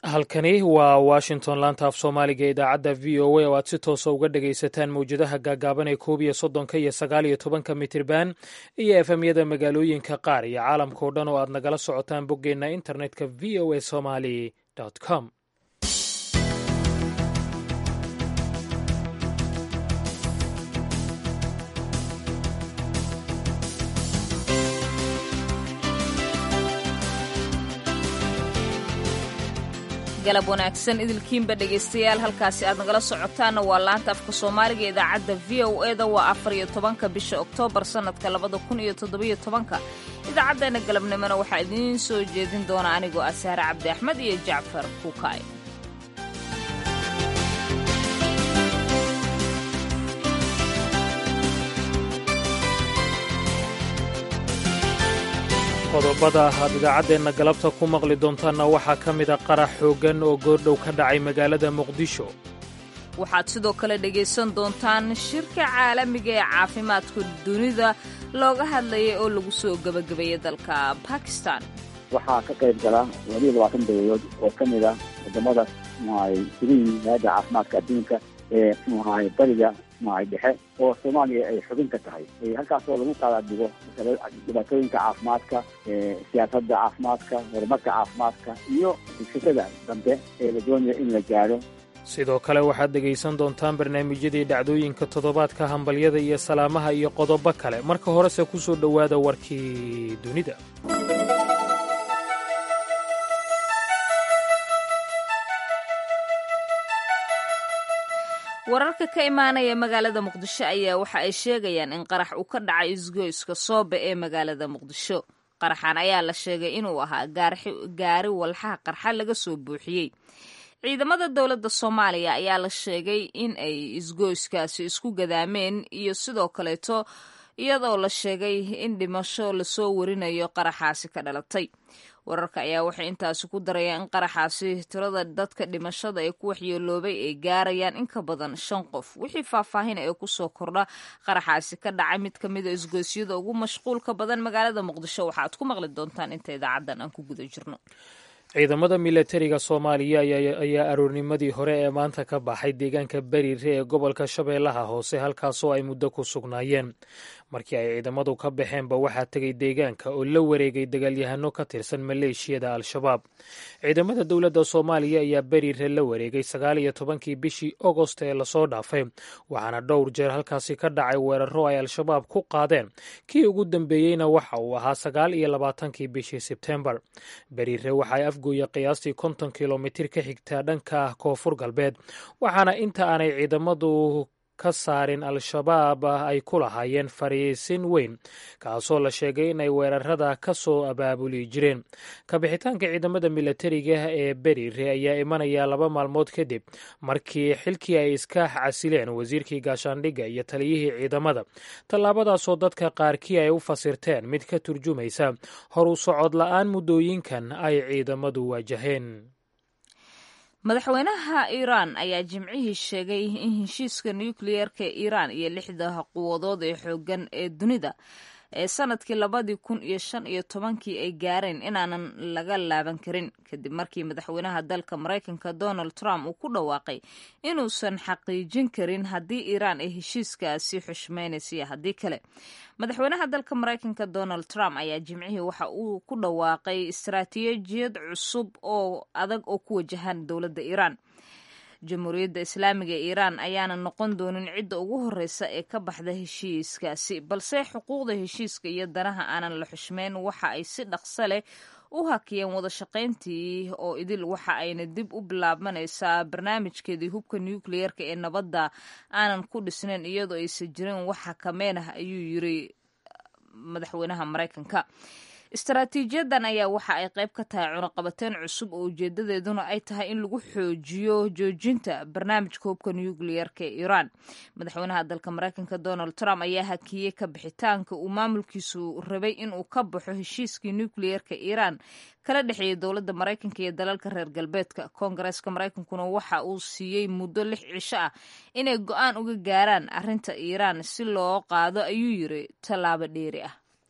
halkani waa washington laanta af soomaaliga ee idaacadda v o a oo aad si toosa uga dhagaysataan mawjadaha gaagaaban ee 11 iyo 19 mitirban iyo efemyada magaalooyinka qaar iyo caalamka oo dhan oo aad nagala socotaan boggeenna internetka v o a somali com. galab wanaagsan idilkiinba dhegaystayaal halkaasi aad nagala socotaanna waa laanta afka soomaaliga idaacadda v o e da waa 14 bisha oktoobar sannadka 2017 idaacaddeena galabnimona waxaa idiin soo jeedin doona anigoo ah Saare Cabdi Axmed iyo Jacfar Kukaay. qodobada aad idaacaddeenna galabta ku maqli doontaanna waxaa ka mid a qarax xooggan oo goordhow ka dhacay magaalada muqdisho. waxaad sidoo kale dhegaysan doontaan shirka caalamiga ee caafimaadka dunida looga hadlayay oo lagu soo gebagabeeyey dalka Pakistan. waxaa ka qayb gala 22 dawladood oo ka mid ah wadamada hay'adda caafimaadka adduunka ee bariga dhexe oo Soomaaliya ay xubin ka tahay halkaas oo lagu qaada dhigo dhibaatooyinka caafimaadka siyaasadda caafimaadka horumarka caafimaadka iyo bulshada dambe ee la doonayo in la gaaro. sidoo kale waxaad dhegaysan doontaan barnaamijyadii dhacdooyinka toddobaadka hambalyada iyo salaamaha iyo qodobo kale marka horese ku soo dhowaada warkii dunida. wararka ka imaanaya magaalada muqdisho ayaa waxa ay sheegayaan in qarax uu ka dhacay isgoyska Soobe ee magaalada muqdisho. qaraxan ayaa la sheegay inuu ahaa gaari walxaha qarxa laga soo buuxiyey. ciidamada dowladda Soomaaliya ayaa la sheegay in ay isgoyskaasi isku gadaameen iyo sidoo kaleeto iyadoo la sheegay in dhimasho lasoo warinayo qaraxaasi ka dhalatay. wararka ayaa waxay intaasi ku darayaan in qaraxaasi tirada dadka dhimashada ee ku waxyeeloobay ay gaarayaan in ka badan 5 qof. wixii faahfaahin ee ku soo kordha qaraxaasi ka dhacay mid ka mid ah isgoysyada ugu mashquulka badan magaalada muqdisho waxaad ku maqli doontaan inta idaacaddan aan ku guda jirno. ciidamada milatariga Soomaaliya ayaa aroornimadii hore ee maanta ka baxay deegaanka Bariire ee gobolka Shabeellaha Hoose halkaasoo ay muddo ku sugnaayeen. markii ay ciidamadu ka baxeenba waxaa tegay deegaanka oo la wareegay dagaalyahano ka tirsan maleeshiyada Al-Shabaab. ciidamada dowladda Soomaaliya ayaa Bariire la wareegay 19 bishii Agost ee lasoo dhaafay waxaana dhowr jeer halkaasi ka dhacay weeraro ay Al-Shabaab ku qaadeen. kii ugu dambeeyeyna waxa uu ahaa 29 bishii Sebtembar. Bariire waxay afgooya qiyaastii 50 kilomitir ka xigtaa dhanka koonfur galbeed waxaana inta aanay ciidamadu ka saarin Al-Shabaab ay ku lahaayeen fariisin weyn kaasoo la sheegay inay weerarada ka soo abaabuli jireen. kabixitaanka ciidamada milatariga ee Bariire ayaa imanaya 2 maalmood kadib markii xilkii ay iska casileen wasiirkii gaashaandhigga iyo taliyihii ciidamada. tallaabadaasoo dadka qaarkii ay u fasirteen mid ka turjumaysa horu socod la'aan muddooyinkan ay ciidamadu waajaheen. madaxweynaha Iiraan ayaa jimcihii sheegay in heshiiska nukliyeerka ee Iiraan iyo 6 quwadood ee xooggan ee dunida ee sanadkii 2015 ay gaareen inaanan laga laaban karin kadib markii madaxweynaha dalka Mareykanka Donald Trump uu ku dhawaaqay inuusan xaqiijin karin haddii Iiraan ay heshiiskaasi xushmeynayso iyo haddii kale. madaxweynaha dalka Mareykanka Donald Trump ayaa jimcihii waxa uu ku dhawaaqay istaraatiijiyad cusub oo adag oo ku wajahan dowladda Iiraan. jamhuuriyadda islaamiga ee Iiraan ayaana noqon doonin cidda ugu horeysa ee ka baxda heshiiskaasi balse xuquuqda heshiiska iyo danaha aanan la xushmeyn waxa ay si dhaqso leh u hakiyeen wada shaqayntii oo idil waxa ayna dib u bilaabmanaysaa barnaamijkeedii hubka nukliyeerka ee nabadda aanan ku dhisnayn iyadoo aysan jirin wax xakameyn ah ayuu yiri madaxweynaha Mareykanka. istaraatiijiyadan ayaa waxa ay qayb ka tahay cunaqabateyn cusub oo ujeedadeeduna ay tahay in lagu xoojiyo joojinta barnaamijka hubka nukliyeerka ee Iiraan. madaxweynaha dalka Mareykanka Donald Trump ayaa hakiyey ka bixitaanka uu maamulkiisu rabay inuu ka baxo heshiiskii nukliyeerka Iiraan kala dhexeeyay dowladda Mareykanka iyo dalalka reer galbeedka. Koongareeska Mareykankuna waxa uu siiyey muddo 6 cisho ah inay go'aan uga gaaraan arrinta Iiraan si loo qaado ayuu yiri tallaabo dheeri ah.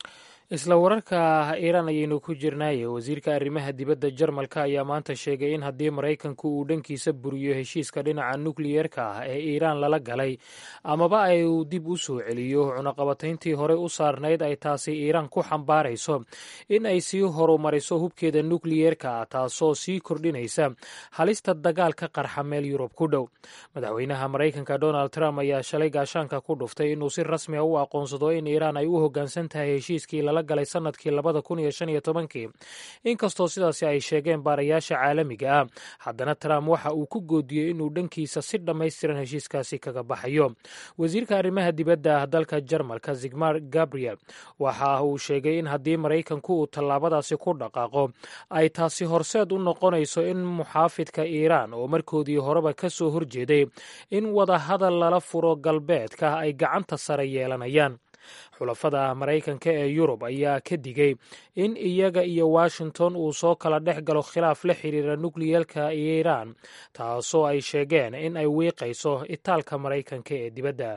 isla wararka iiraan ayaynu ku jirnaaye wasiirka arrimaha dibadda jarmalka ayaa maanta sheegay in haddii maraykanku uu dhankiisa buriyo heshiiska dhinaca nukliyerka ah ee iiraan lala galay amaba ay uu dib u soo celiyo cunaqabatayntii horey u saarnayd ay taasi iiraan ku xambaarayso in ay sii horumariso hubkeeda nukliyerka ah taasoo sii kordhinaysa halista dagaalka qarxa meel yurub ku dhow madaxweynaha maraykanka donald trump ayaa shalay gaashaanka ku dhuftay inuu si rasmi a u aqoonsado in iiraan ay u hoggaansan tahay heshiiskii lala galay sanadkii 2015 inkastoo sidaasi ay sheegeen baarayaasha caalamiga ah haddana Trump waxa uu ku goodiyey inuu dhankiisa si dhammaystiran heshiiskaasi kaga baxayo wasiirka arrimaha dibadda dalka Jarmalka Sigmar Gabriel waxa uu sheegay in haddii Maraykanku uu tallaabadaasi ku dhaqaaqo ay taasi horseed u noqonayso in muxaafidka Iiraan oo markoodii horeba ka soo horjeeday in wada hadal lala furo galbeedka ay gacanta sare yeelanayaan xulafada Maraykanka ee Yurub ayaa ka digay in iyaga iyo Washington uu soo kala dhex galo khilaaf la xiriira nukliyerka Iiraan taasoo ay sheegeen in ay wiiqayso itaalka Maraykanka ee dibadda.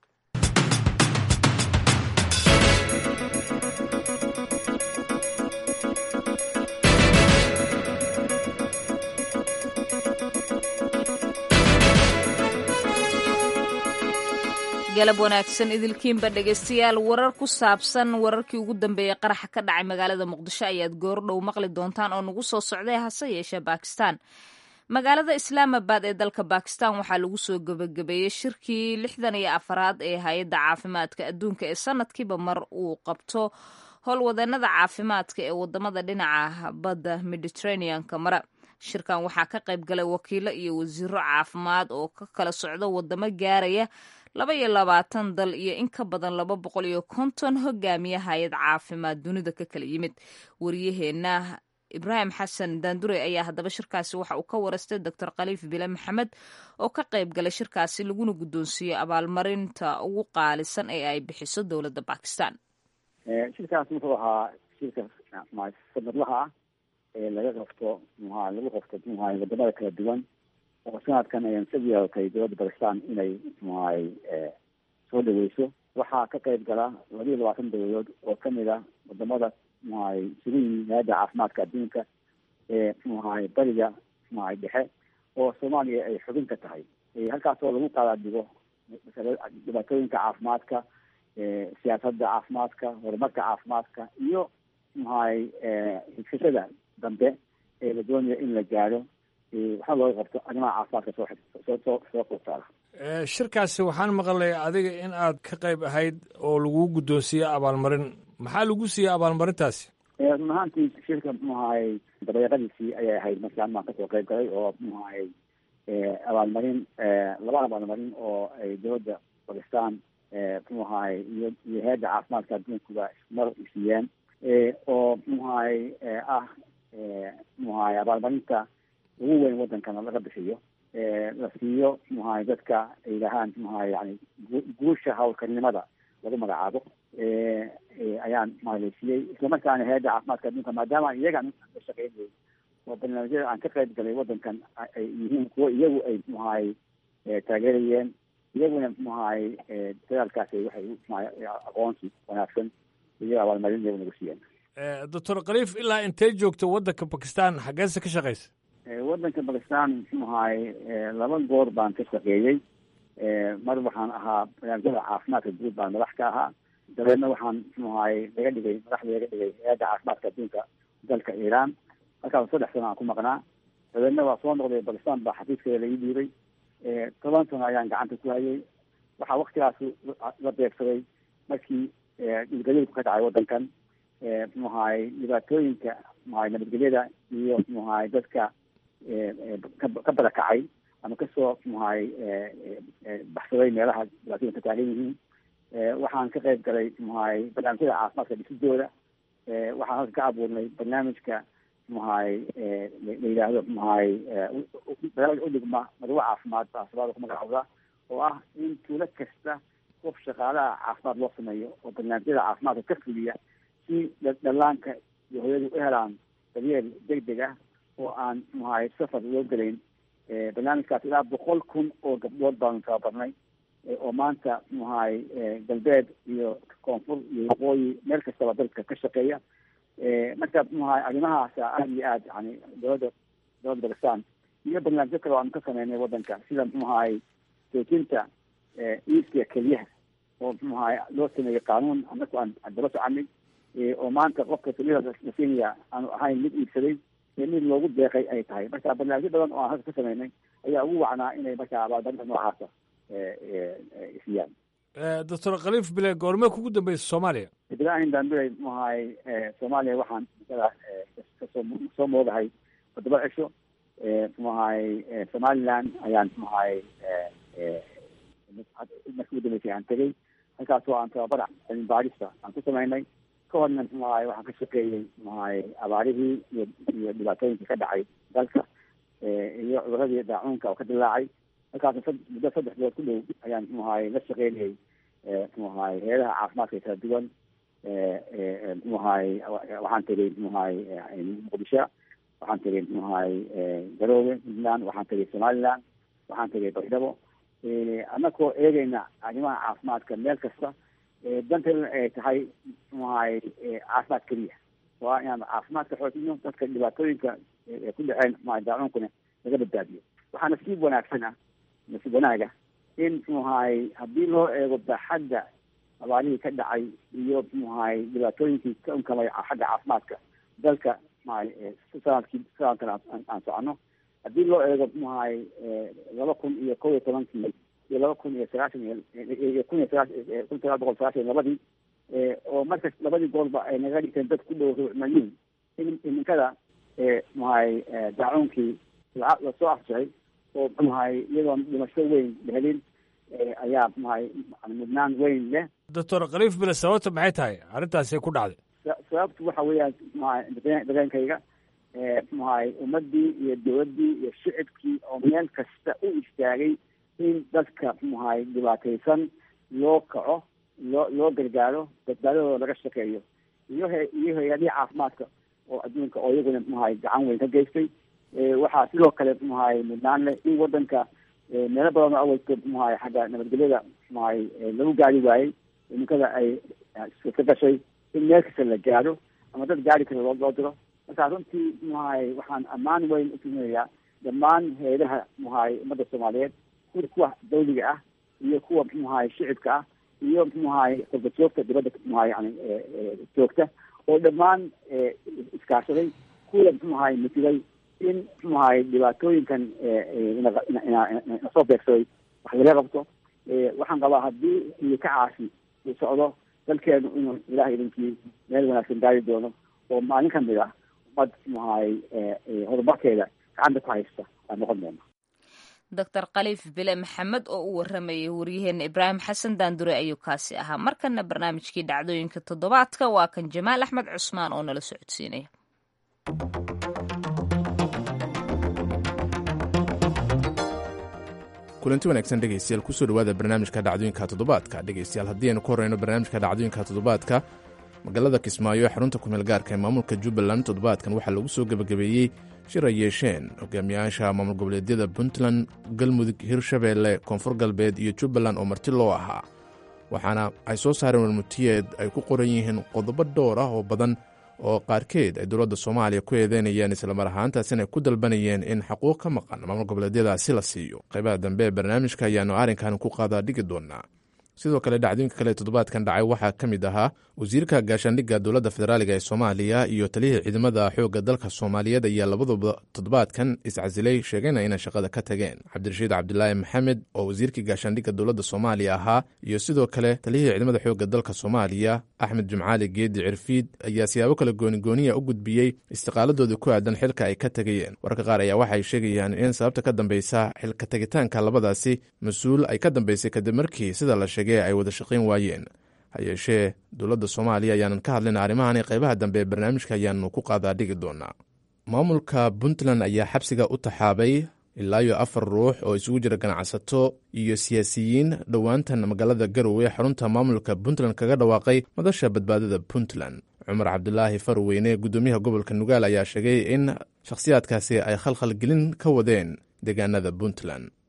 galab wanaagsan idilkiinba dhegaystayaal warar ku saabsan wararkii ugu dambeeyey qaraxa ka dhacay magaalada muqdisho ayaad goordhow maqli doontaan oo nagu soo socday hase yeeshee Bakistan magaalada Islaamabad ee dalka Bakistan waxaa lagu soo gabagabeeyey shirkii 64aad ee hay'adda caafimaadka adduunka ee sanadkiiba mar uu qabto howlwadeenada caafimaadka ee wadamada dhinaca badda Mediterranean-ka mara shirkan waxaa ka qayb galay wakiilo iyo wasiiro caafimaad oo ka kala socda wadamo gaaraya 22 dal iyo in ka badan 250 hogaamiye hay'ad caafimaad dunida ka kala yimid wariyaheena Ibrahim Xasan Daandure ayaa haddaba shirkaasi waxa uu ka wareystay Dr. Khaliif Bile Maxamed oo ka qayb galay shirkaasi laguna guddoonsiiyey abaalmarinta ugu qaalisan ee ay bixiso dowladda Bakistan. shirkaas wuxuu ahaa shirka sanadlaha ah ee lagu qabto wadamada kala duwan oo sanadkan ayaan soo yeeltay dowladda Bakistan inay soo dhaweyso waxaa ka qayb gala 22 dowladood oo kamid ah wadamada hay'adda caafimaadka adduunka ee bariga dhexe oo Soomaaliya ay xubin ka tahay halkaas oo lagu qaada dhigo dhibaatooyinka caafimaadka siyaasadda caafimaadka horumarka caafimaadka iyo higashada dambe ee la doonayo in la gaaro waxaa looga qabto arrimaha caafimaadka soo qabtaa shirkaasi waxaan maqlay adiga in aad ka qayb ahayd oo lagu guddoonsiiyey abaalmarin maxaa lagu siiyey abaalmarintaasi run ahaantii shirka dabayaaqadiisii ayay ahayd markaan maan kasoo qayb galay oo abaalmarin laba abaalmarin oo ay dowladda Bakistan iyo hay'adda caafimaadka adduunkuba mar siiyeen oo abaalmarinta ugu weyn wadankana laga bixiyo la siiyo dadka ay lahaan yani guusha hawlkarnimada lagu magacaabo ayaan siiyey islamarkaana hay'adda caafimaadka adduunka maadaama iyaga ka shaqeynayay oo barnaamijyada aan ka qayb galay wadankan ay yihiin kuwo iyagu ay taageerayeen iyaguna dadaalkaasi waxay aqoonsi wanaagsan iyo abaalmarin iyagu nagu siiyeen. Dr. Khaliif ilaa intee joogto wadanka Bakistan xageesa ka shaqeysa wadanka Bakistan laba goor baan ka shaqeeyey mar waxaan ahaa barnaamijyada caafimaadka guud baan madax ka ahaa dabeedna waxaan madaxda laga dhigay hay'adda caafimaadka adduunka dalka Iiraan halkaas 3 sano aan ku maqnaa dabeedna waa soo noqday Bakistan baa xafiiskeeda la ii dhiibay 10 sano ayaan gacanta ku hayay waxaa waqtigaas la beegsaday markii dhulgariirku ka dhacay wadankan dhibaatooyinka nabadgelyada iyo dadka ka barakacay ama kasoo baxsaday meelaha dhibaatooyinka ka taagan yihiin waxaan ka qayb galay barnaamijyada caafimaadka dhisidooda waxaan halka ka abuurnay barnaamijka la yidhaahdo barnaamij u dhigma madawa caafimaad baa sabada ku magacowda oo ah in tuulo kasta qof shaqaalaha caafimaad loo sameeyo oo barnaamijyada caafimaadka ka fuliya si dhallaanka iyo hooyadu u helaan daryeel degdeg ah oo aan safar loo gelayn barnaamijkaas ilaa 100,000 oo gabdhood baanu tababarnay oo maanta muxuu ahay galbeed iyo koonfur iyo waqooyi meel kastaba dalka ka shaqeeya. marka muxuu ahay arrimahaasa aada iyo aad yani dowladda Bakistan iyo barnaamijyo kale oo aan ka sameynay wadanka sida muxuu ahay joojinta iibsiga keliyaha oo muxuu ahay loo sameeyey qaanuun anaku aan daba soconay oo maanta qofka keliyada la siinaya aanu ahayn mid iibsaday mid loogu deeqay ay tahay. marka barnaamijyo badan oo aan halka ka sameynay ayaa ugu wacnaa inay marka abaalmarinta noocaasa isiyaan. doctor khaliif bile goormee kugu dambeysay soomaaliya? ibrahim dambey muxuu ahay soomaaliya waxaan kasoo moodahay 7 cisho. muxuu ahay somaliland ayaan muxuu ahay markii ugu dambeysay aan tegey halkaas oo aan tababar cilmi baarista aan ku sameynay. ka horna muxuu ahay waxaan ka shaqeeyey muxuu ahay abaarihii iyo dhibaatooyinkii ka dhacay dalka iyo cuduradii daacuunka oo ka dilaacay. halkaas muddo 3 bilood ku dhow ayaan muxuu ahay la shaqeynayay muxuu ahay hay'adaha caafimaadka kala duwan. muxuu ahay waxaan tegey muxuu ahay muqdisho, waxaan tegey muxuu ahay garoowe puntland, waxaan tegey somaliland, waxaan tegey baydhabo anakoo eegeyna arrimaha caafimaadka meel kasta. danteeduna ay tahay muxuu ahay caafimaad keliya waa inaan caafimaadka xoojino dadka dhibaatooyinka ku dhaceen muxuu ahay daacuunkuna laga badbaadiyo. waxaa nasiib wanaaga in muxuu ahay haddii loo eego baaxadda abaarihii ka dhacay iyo muxuu ahay dhibaatooyinkii ka unkamay xagga caafimaadka dalka sanadkan aan socono. haddii loo eego muxuu ahay 2011 iyo 1992 oo markas labadii goolba ay naga dhigteen dad ku dhow ruucmayiin in iminkada muxuu ahay daacuunkii lasoo afjaray oo muxuu ahay iyadoon dhimasho weyn helin ayaa muxuu ahay mudnaan weyn leh. doctor khaliif bile sababta maxay tahay arrintaasi ku dhacday? sababtu waxa weeyaan muxuu ahay dareenkayga muxuu ahay ummadii iyo dowladdii iyo shicibkii oo meel kasta u istaagay in dadka muxuu ahay dhibaataysan loo kaco loo gargaaro badbaadadooda laga shaqeeyo iyo hay-adihii caafimaadka oo adduunka oo iyaguna muxuu ahay gacan weyn ka geystay. waxaa sidoo kale muxuu ahay mudnaan leh in wadanka meelo badan oo awalka muxuu ahay xagga nabadgelyada muxuu ahay lagu gaari waayey iminkada ay ka gashay in meel kasta la gaaro ama dad gaari kale loo diro. marka runtii muxuu ahay waxaan ammaan weyn u tuminayaa dhammaan hay-adaha muxuu ahay ummadda soomaaliyeed kuwa dawliga ah iyo kuwa muxuu ahay shicibka ah iyo muxuu ahay qurba joogta dibadda muxuu ahay yani joogta oo dhammaan iskaashaday kuwa muxuu ahay matiday in muxuu ahay dhibaatooyinkan nasoo beegsaday wax laga qabto. waxaan qabaa haddii iyo ka caasi uu socdo dalkeenu inuu ilaah idinkii meel wanaagsan gaari doono oo maalin kamid ah ummad muxuu ahay horumarkeeda gacanta ku haysta aan noqon doona. doctor khaliif bile maxamed oo u waramayay waryaheena ibraahim xasan daandure ayuu kaasi ahaa. markana barnaamijkii dhacdooyinka toddobaadka waa kan jamaal axmed cusmaan oo nala socodsiinaya. kulanti wanaagsan dhegaystayaal kusoo dhawaada barnaamijka dhacdooyinka toddobaadka. dhegaystayaal haddii aynu ku horeyno barnaamijka dhacdooyinka toddobaadka, magaalada kismaayo ee xarunta kumeel gaarka ee maamulka jubbaland toddobaadkan waxaa lagu soo gebagabeeyey shir ay yeesheen hogaamiyaasha maamul goboleedyada puntland, galmudug, hirshabeelle, koonfur galbeed iyo jubbaland oo marti loo ahaa. waxaana ay soo saareen warmutiyeed ay ku qoran yihiin qodobo dhowr ah oo badan oo qaarkeed ay dowladda soomaaliya ku eedeynayeen islamar ahaantaasina ay ku dalbanayeen in xaquuq ka maqan maamul goboleedyadaasi la siiyo. qaybaha dambe ee barnaamijka ayaanu arrinkan ku qaadaa dhigi doonaa. sidoo kale dhacdooyinka kale toddobaadkan dhacay waxaa ka mid ahaa wasiirka gaashaandhigga dowladda federaaliga ee soomaaliya iyo taliyihii ciidamada xoogga dalka soomaaliyeed ayaa labaduba toddobaadkan iscasilay, sheegayna inay shaqada ka tageen. cabdirashiid cabdilaahi maxamed oo wasiirkii gaashaandhigga dowladda soomaaliya ahaa iyo sidoo kale taliyihii ciidamada xoogga dalka soomaaliya axmed jimcaali geedi cirfiid ayaa siyaabo kale goonigooniya u gudbiyey istiqaaladooda ku aadan xilka ay ka tegayeen. wararka qaar ayaa waxay sheegayaan in sababta ka dambeysa xilka tegitaanka labadaasi mas-uul ay ka dambeysay kadib markii sida la sheegay ay wada shaqayn waayeen. ha yeeshee dowladda soomaaliya ayaanan ka hadlin arrimahan. qaybaha dambe ee barnaamijka ayaanu ku qaadaa dhigi doonaa. maamulka puntland ayaa xabsiga u taxaabay ilaa iyo 4 ruux oo isugu jira ganacsato iyo siyaasiyiin dhowaantan magaalada garowe xarunta maamulka puntland kaga dhawaaqay madasha badbaadada puntland. cumar cabdilaahi farweyne gudoomiyaha gobolka nugaal ayaa sheegay in shakhsiyaadkaasi ay khalkhal gelin ka wadeen deegaanada puntland.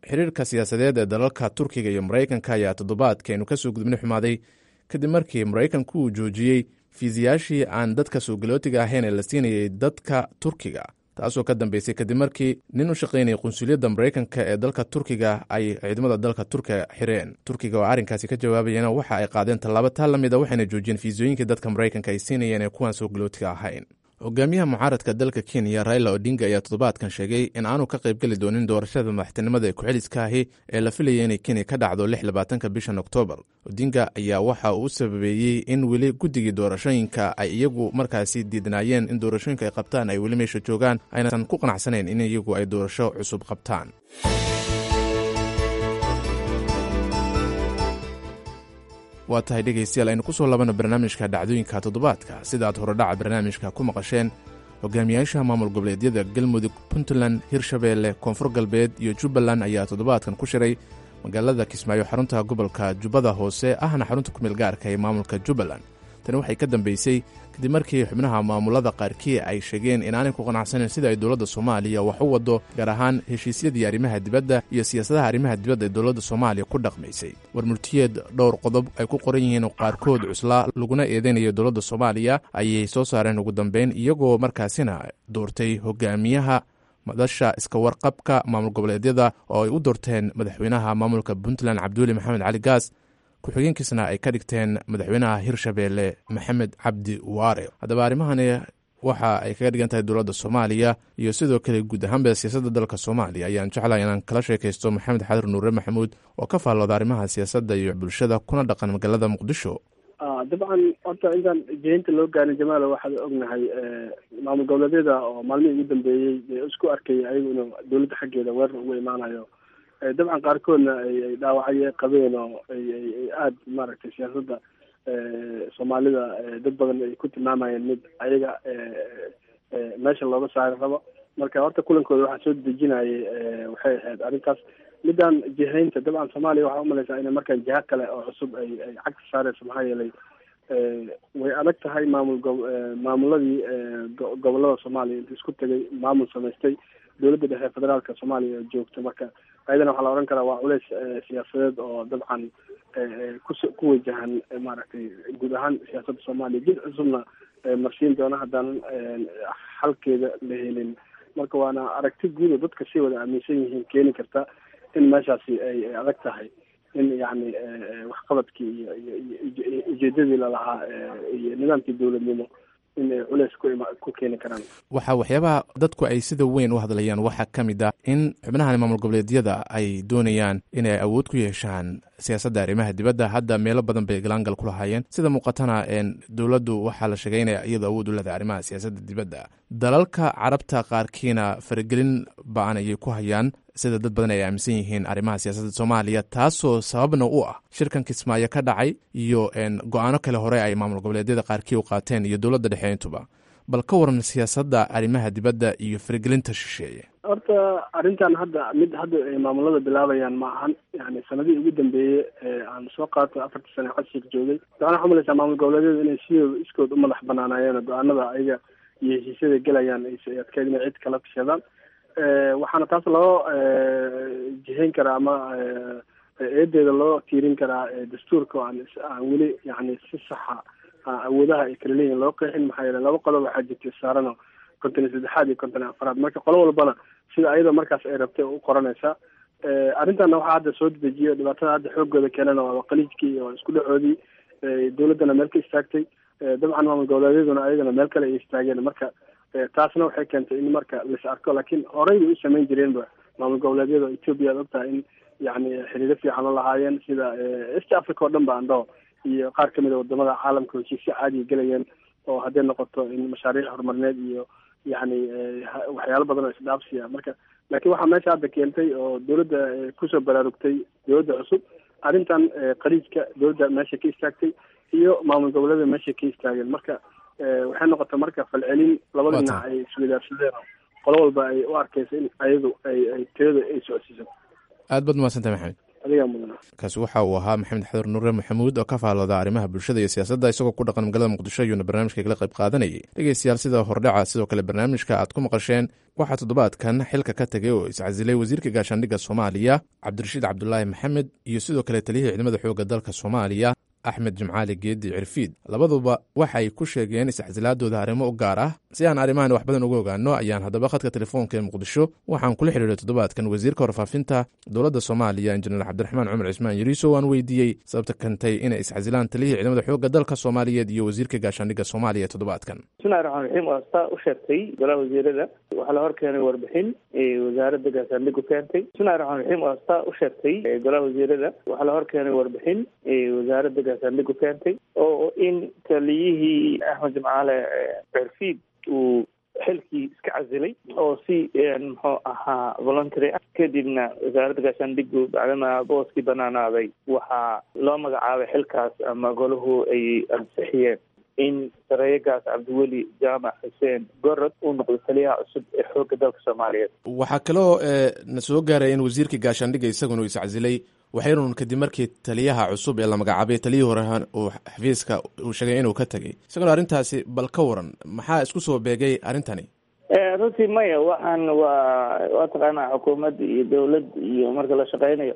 xiriirka siyaasadeed ee dalalka turkiga iyo maraykanka ayaa toddobaadkeenu ka soo gudubnay xumaaday kadib markii maraykanku uu joojiyey fiisayaashii aan dadka soo galootiga ahayn ee la siinayay dadka turkiga, taasoo ka dambeysay kadib markii nin u shaqaynayay qunsuliyadda maraykanka ee dalka turkiga ay ciidamada dalka turkiga xireen. turkiga oo arrinkaasi ka jawaabayana waxa ay qaadeen tallaabo taa la mid a, waxayna joojiyeen fiisooyinkii dadka maraykanka ay siinayeen ee kuwaan soo galootiga ahayn. hogaamiyaha mucaaradka dalka Kenya Raila Odinga ayaa toddobaadkan sheegay in aanu ka qaybgeli doonin doorashada madaxtinimada ee ku-xiliska ahi ee la filayay inay Kenya ka dhacdo 26 bishan Oktoobar. Odinga ayaa waxa uu sababeeyey in weli guddigii doorashooyinka ay iyagu markaasi diidanaayeen in doorashooyinka ay qabtaan ay weli meesha joogaan, aynasan ku qanacsanayn in iyagu ay doorasho cusub qabtaan. waa tahay dhegaystayaal, aynu ku soo labanno barnaamijka dhacdooyinka toddobaadka. sida aad horedhaca barnaamijka ku maqasheen, hogaamiyaasha maamul goboleedyada galmudug, puntland, hirshabeelle, koonfur galbeed iyo jubbaland ayaa toddobaadkan ku shiray magaalada kismaayo, xarunta gobolka jubbada hoose ahna xarunta ku meel gaarka ee maamulka jubbaland. tani waxay ka dambeysay kadib markii xubnaha maamulada qaarkii ay sheegeen inaanay ku qanacsanayn sida ay dowladda soomaaliya wax u waddo, gaar ahaan heshiisyadii arrimaha dibadda iyo siyaasadaha arrimaha dibadda ee dowladda soomaaliya ku dhaqmaysay. warmurtiyeed dhowr qodob ay ku qoran yihiin oo qaarkood cuslaa laguna eedeynayo dowladda soomaaliya ayay soo saareen ugu dambeyn, iyagoo markaasina doortay hogaamiyaha madasha iska warqabka maamul goboleedyada oo ay u doorteen madaxweynaha maamulka puntland cabduuli maxamed cali gaas, ku-xigeenkiisna ay ka dhigteen madaxweynaha hirshabeelle maxamed cabdi waare. haddaba arrimahani waxa ay kaga dhigan tahay dowladda soomaaliya iyo sidoo kale guud ahaanba siyaasadda dalka soomaaliya. ayaan jeclahay inaan kala sheekaysto maxamed xadir nuure maxamuud oo ka faallooda arrimaha siyaasadda iyo bulshada kuna dhaqan magaalada muqdisho. dabcan horta intaan jehinta loo gaarin jamaalo waxaad ognahay maamul goboleedyada oo maalmihii ugu dambeeyey isku arkay ayagu inuu dowladda xaggeeda weerar ugu imaanayo. dabcan qaarkoodna ay dhaawacyo qabeen oo ay aada maaragtay siyaasadda soomaalida dad badan ay ku tilmaamayeen mid ayaga meesha looga saari rabo. marka horta kulankooda waxaa soo dejinayay waxay ahayd arrintaas midaan jihaynta. dabcan soomaaliya waxaa umalaysaa inay markaan jiha kale oo cusub ay cagta saareyso, maxaa yeelay way adag tahay maamuladii gobolada soomaaliya inta isku tegay maamul samaystay dowladda dhexe federaalka soomaaliya joogta. marka ayadana waxaa la odhan karaa waa culeys siyaasadeed oo dabcan ku wajahan maaragtay guud ahaan siyaasadda soomaaliya jid cusubna marsiin doona haddaanan xalkeeda la helin. marka waana aragti guud oo dadka si wada aaminsan yihiin keeni karta in meeshaasi ay adag tahay in yani waxqabadkii iyo ujeedadii lalahaa iyo nidaamkii dowladnimo in ay culeys ku keeni karaan. waxyaabaha dadku ay sida weyn u hadlayaan waxaa ka mid ah in xubnahan maamul goboleedyada ay doonayaan inay awood ku yeeshaan siyaasadda arrimaha dibadda. hadda meelo badan bay galaangal ku lahaayeen, sida muuqatana dowladdu waxaa la sheegay inay iyadu awood u leedahay arrimaha siyaasadda dibadda. dalalka carabta qaarkiina faragelin ba-an ayay ku hayaan, sida dad badan ay aaminsan yihiin arrimaha siyaasadda soomaaliya, taasoo sababna u ah shirkan kismaayo ka dhacay iyo go-aano kale hore ay maamul goboleedyada qaarkii u qaateen iyo dowladda dhexe intuba. bal ka waran siyaasadda arrimaha dibadda iyo faragelinta shisheeye. horta arrintan mid hadda ay maamulada bilaabayaan ma ahan. yani sanadihii ugu dambeeyey aan soo qaato 4 sano codsiga joogay, waxaan umalaysaa maamul goboleedyada inay sidooda iskood u madax banaanaayeen go-aanada ayaga iyo heshiisyada gelayaan ay adkeyd inay cid kala tashadaan. waxaana taas loo jihayn karaa ama eedeeda loo tiirin karaa dastuurka aan weli yani si saxa awoodaha ay kala leeyihin loo qeexin. maxaa yeele 2 qodob waxaa jirta saarano 53 iyo 54. marka qolo walbana sida ayadoo markaas ay rabtay u qoranaysaa. arrintanna waxaa hadda soo dedejiyo dhibaatada hadda xoogooda keenana waa qaliijkii iyo isku dhacoodii. dowladdana meel ka istaagtay, dabcan maamul goboleedyaduna ayagana meel kale ay istaageen. marka taasna waxay keentay in marka lais arko, laakiin horey bay u samayn jireenba maamul goboleedyada etoobiya ad ogtahay in yani xiriiro fiican la lahaayeen, sida east africa oo dhan ba andhaho iyo qaar kamid a wadamada caalamka heshiisyo caadiya gelayeen oo hadday noqoto in mashaariic horumarineed iyo yani waxyaalo badan oo isdhaafsiya. marka laakiin waxaa meesha hadda keentay oo dowladda kusoo baraarugtay dowladda cusub arrintan qaliijka dowladda meesha ka istaagtay iyo maamul goboleeda meesha ka istaageen. marka waxay noqotay marka falcelin labada dhinac ay iswadaarsadeen qolo walba ay u arkaysa in ayadu ay tirada ay socodsiiso. aad baad umaadsantahay maxamed. adigaa mudana. kaasi waxa uu ahaa maxamed xadur nuure maxamuud oo ka faallooda arrimaha bulshada iyo siyaasadda isagoo ku dhaqan magaalada muqdisho ayuuna barnaamijka kala qayb qaadanayay. dhegeystayaal, sida hordhaca sidoo kale barnaamijka aad ku maqasheen waxaa toddobaadkan xilka ka tegay oo iscasilay wasiirka gaashaandhigga soomaaliya cabdirashiid cabdulaahi maxamed iyo sidoo kale taliyihii ciidamada xoogga dalka soomaaliya axmed jimcaali geedi cirfiid. labaduba waxay ku sheegeen iscasilaadooda arrimo u gaar ah. si aan arrimahan wax badan uga ogaano ayaan haddaba khadka telefoonka ee muqdisho waxaan kula xidhiiray toddobaadkan wasiirka warfaafinta dowladda soomaaliya injineer cabdiraxmaan cumar cismaan yariiso waan weydiiyey sababta kantay inay iscasilaan taliyihii ciidamada xoogga dalka soomaaliyeed iyo wasiirka gaashaandhigga soomaaliya toddobaadkan. bismillahi raxmaan raxiim. waa saa u sheegtay golaha wasiirada waxaa la hor keenay warbixin wasaaradda gaashaandhiggu keentay. bismillahi raxmaan raxiim. waa saa u sheegtay golaha wasiirada waxaa la hor keenay warbixin wasaaradda gaashaandhiggu keentay oo in taliyihii axmed jimcaale cirfiid uu xilkii iska casilay oo si muxuu ahaa voluntary ah. kadibna wasaaradda gaashaandhiggu bacdama booskii banaanaaday waxaa loo magacaabay xilkaas ama golahu ay ansixiyeen in sareeyagaas cabdiweli jaamac xuseen gorod uu noqdo taliyaha cusub ee xoogga dalka soomaaliyeed. waxaa kaloo na soo gaaraya in wasiirkii gaashaandhigga isaguna uu iscasilay waxaynun kadib markii taliyaha cusub ee la magacaabay taliyihii hore uu xafiiska uu sheegay inuu ka tegay. isaguna arrintaasi bal ka waran maxaa isku soo beegay arrintani? runtii maya, waxaan waa taqaanaa xukuumad iyo dawlad iyo marka la shaqeynayo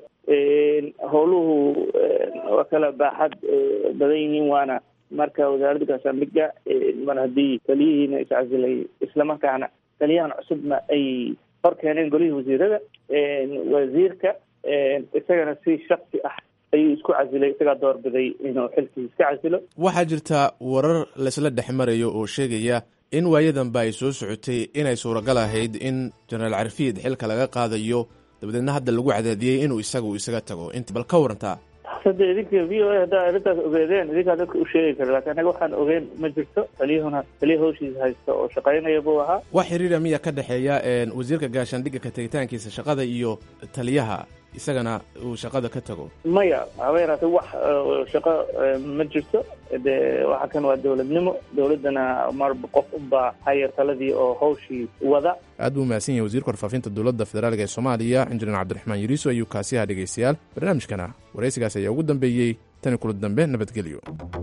howluhu waa kala baaxad badan yihiin. waana marka wasaaradda gaashaandhigga mar haddii taliyihiina iscasilay islamarkaana taliyahan cusubna ay hor keeneen golihii wasiirada, wasiirka isagana si shaksi ah ayuu isku casilay. isagaa doorbiday inuu xilkii iska casilo. waxaa jirta warar laysla dhex marayo oo sheegaya in waayadanba ay soo socotay inay suuragal ahayd in jenaraal carfiid xilka laga qaadayo dabadeedna hadda lagu cadaadiyey inuu isaga tago. inta bal ka warantaa hadda idinka v o a haddaa arrintaas ogeedeen idinkaa dadka u sheegi kara, laakiin anaga waxaan ogeyn ma jirto. taliya hawshiisa haysta oo shaqaynaya buu ahaa. wax xiriira miya ka dhexeeya wasiirka gaashaandhigga ka tegitaankiisa shaqada iyo taliyaha isagana uu shaqada ka tago? maya, haba yaraatee wax shaqo ma jirto. de waxa kan waa dawladnimo, dawladdana marba qof unbaa hayar taladii oo hawshii wada. aad buu mahadsan yahay wasiirka warfaafinta dowladda federaalka ee soomaaliya injineer cabdiraxmaan yariiso ayuu kaasi ahaa. dhegeystayaal, barnaamijkana waraysigaas ayaa ugu dambeeyey. tani kula dambe nabadgelyo.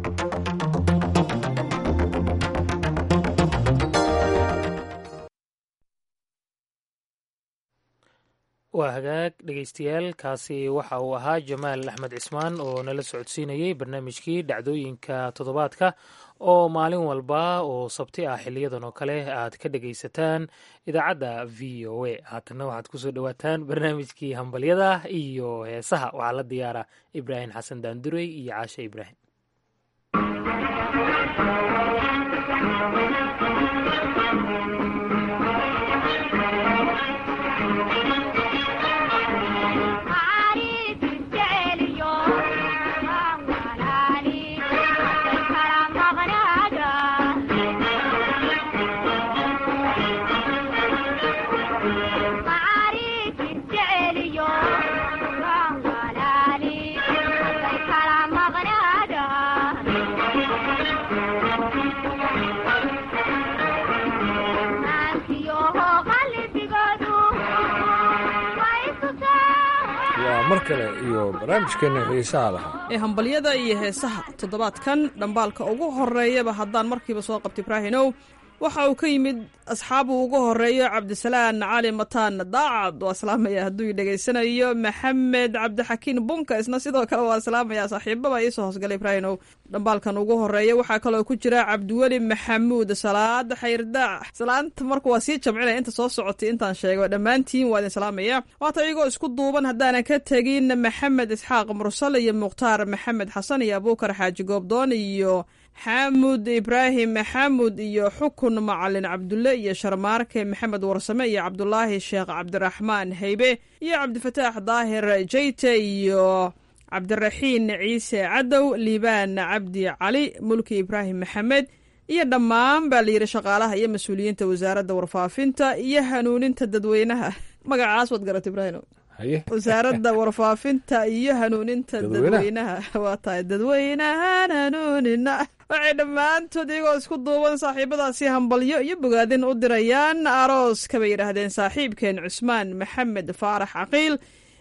waa hagaag dhegeystayaal, kaasi waxa uu ahaa jamaal axmed cismaan oo nala socodsiinayey barnaamijkii dhacdooyinka toddobaadka oo maalin walba oo sabti ah xiliyadan oo kale aad ka dhegaysataan idaacadda v o a. haatanna waxaad kusoo dhowaataan barnaamijkii hambalyada iyo heesaha. waxaa la diyaara ibraahim xasan daandurey iyo caashe ibraahim. mar kale iyo barnaamijkeena xiisaha lahaa ee hambalyada iyo heesaha. toddobaadkan dhambaalka ugu horeeyaba haddaan markiiba soo qabta ibraahinow waxa uu ka yimid asxaabu ugu horeeyo cabdisalaan cali mataan daacad. waa salaamaya hadduu dhegaysanayo. maxamed cabdixakiin bunka isna sidoo kale waa salaamaya. saaxiibaba iisoo hoosgalay ibraahinow. dhambaalkan ugu horeeya waxaa kaloo ku jira cabdiweli maxamuud salaad xayrdaac. salaanta marka waa sii jamcinaya inta soo socotay intaan sheego dhammaantiin waa idin salaamaya. waata iyagoo isku duuban haddaanan ka tegin maxamed isxaaq mursal iyo mukhtaar maxamed xasan iyo abuukar xaaji goobdoon iyo xaamud ibraahim maxamuud iyo xukun macalin cabdulle iyo sharmaarke maxamed warsame iyo cabdulaahi sheekh cabdiraxmaan haybe iyo cabdifataax daahir jeyte iyo cabdiraxiin ciise cadow liibaan cabdi cali mulki ibraahim maxamed iyo dhammaan baa layidhi shaqaalaha iyo mas-uuliyiinta wasaaradda warfaafinta iyo hanuuninta dadweynaha. magacaas waad garata ibraahim? wasaaradda warfaafinta iyo hanuuninta dadweynaha. waa tahay dadweynahan hanuunina. waxay dhammaantood iyagoo isku duuban saaxiibadaasi hambalyo iyo bogaadin u dirayaan aroos kabay yidhaahdeen saaxiibkeen cusmaan maxamed faarax caqiil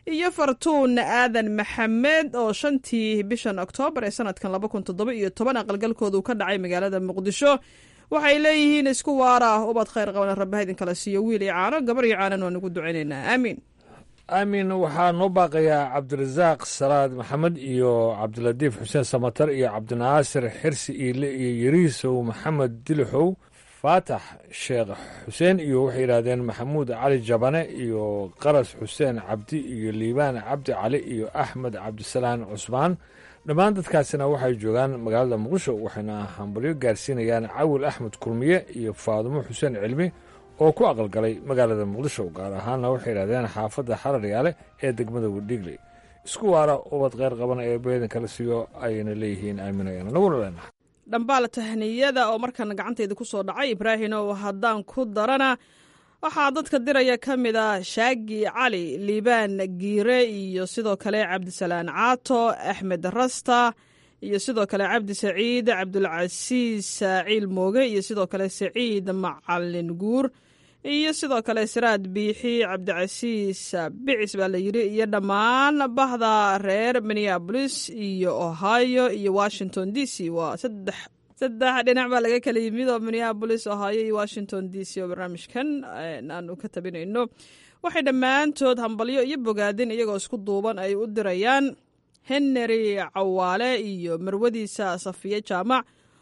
iyo fartuun aadan maxamed oo 5tii bishan oktoobar ee sanadkan 2017 aqalgalkoodu ka dhacay magaalada muqdisho. waxay leeyihiin isku waara ubad khayr qabana rabbaha idin kala siiyo wiil iyo caano gabar iyo caanan waan ugu ducaynaynaa aamiin. aamin waxaa noo baaqayaa cabdirasaaq salaad maxamed iyo cabdilatiif xuseen samatar iyo cabdinaasir xirsi iile iyo yariisow maxamed dilixow faatax sheekh xuseen iyo waxay yidhaahdeen maxamuud cali jabane iyo qaras xuseen cabdi iyo liibaan cabdi cali iyo axmed cabdisalaan cusmaan. dhammaan dadkaasina waxay joogaan magaalada muqdisho waxayna hambalyo gaarsiinayaan cawil axmed kulmiye iyo faadumo xuseen cilmi oo ku aqalgalay magaalada muqdisho gaar ahaanna waxay yidhahdeen xaafadda xararyaale ee degmada wadhiigley. isku waara ubad kheyr qabana ee beedan kala siiyo ayayna leeyihiin aaminayaan naguna leenahay. dhambaal tahniyada oo markan gacantayda ku soo dhacay ibraahinow haddaan ku darana waxaa dadka diraya ka mid ah shaagi cali liibaan giire iyo sidoo kale cabdisalaan caato axmed rasta iyo sidoo kale cabdi saciid cabdulcasiis saaciil mooge iyo sidoo kale saciid macalin guur iyo sidoo kale siraad biixi cabdicasiis bicis baa la yidhi iyo dhammaan bahda reer minneabolis iyo ohio iyo washington d c waa saddex dhinac baa laga kala yimid oo minneabolis ohio iyo washington d c oo barnaamijkan aanu ka tabinayno. waxay dhammaantood hambalyo iyo bogaadin iyagoo isku duuban ay u dirayaan henry cawaale iyo marwadiisa safiye jaamac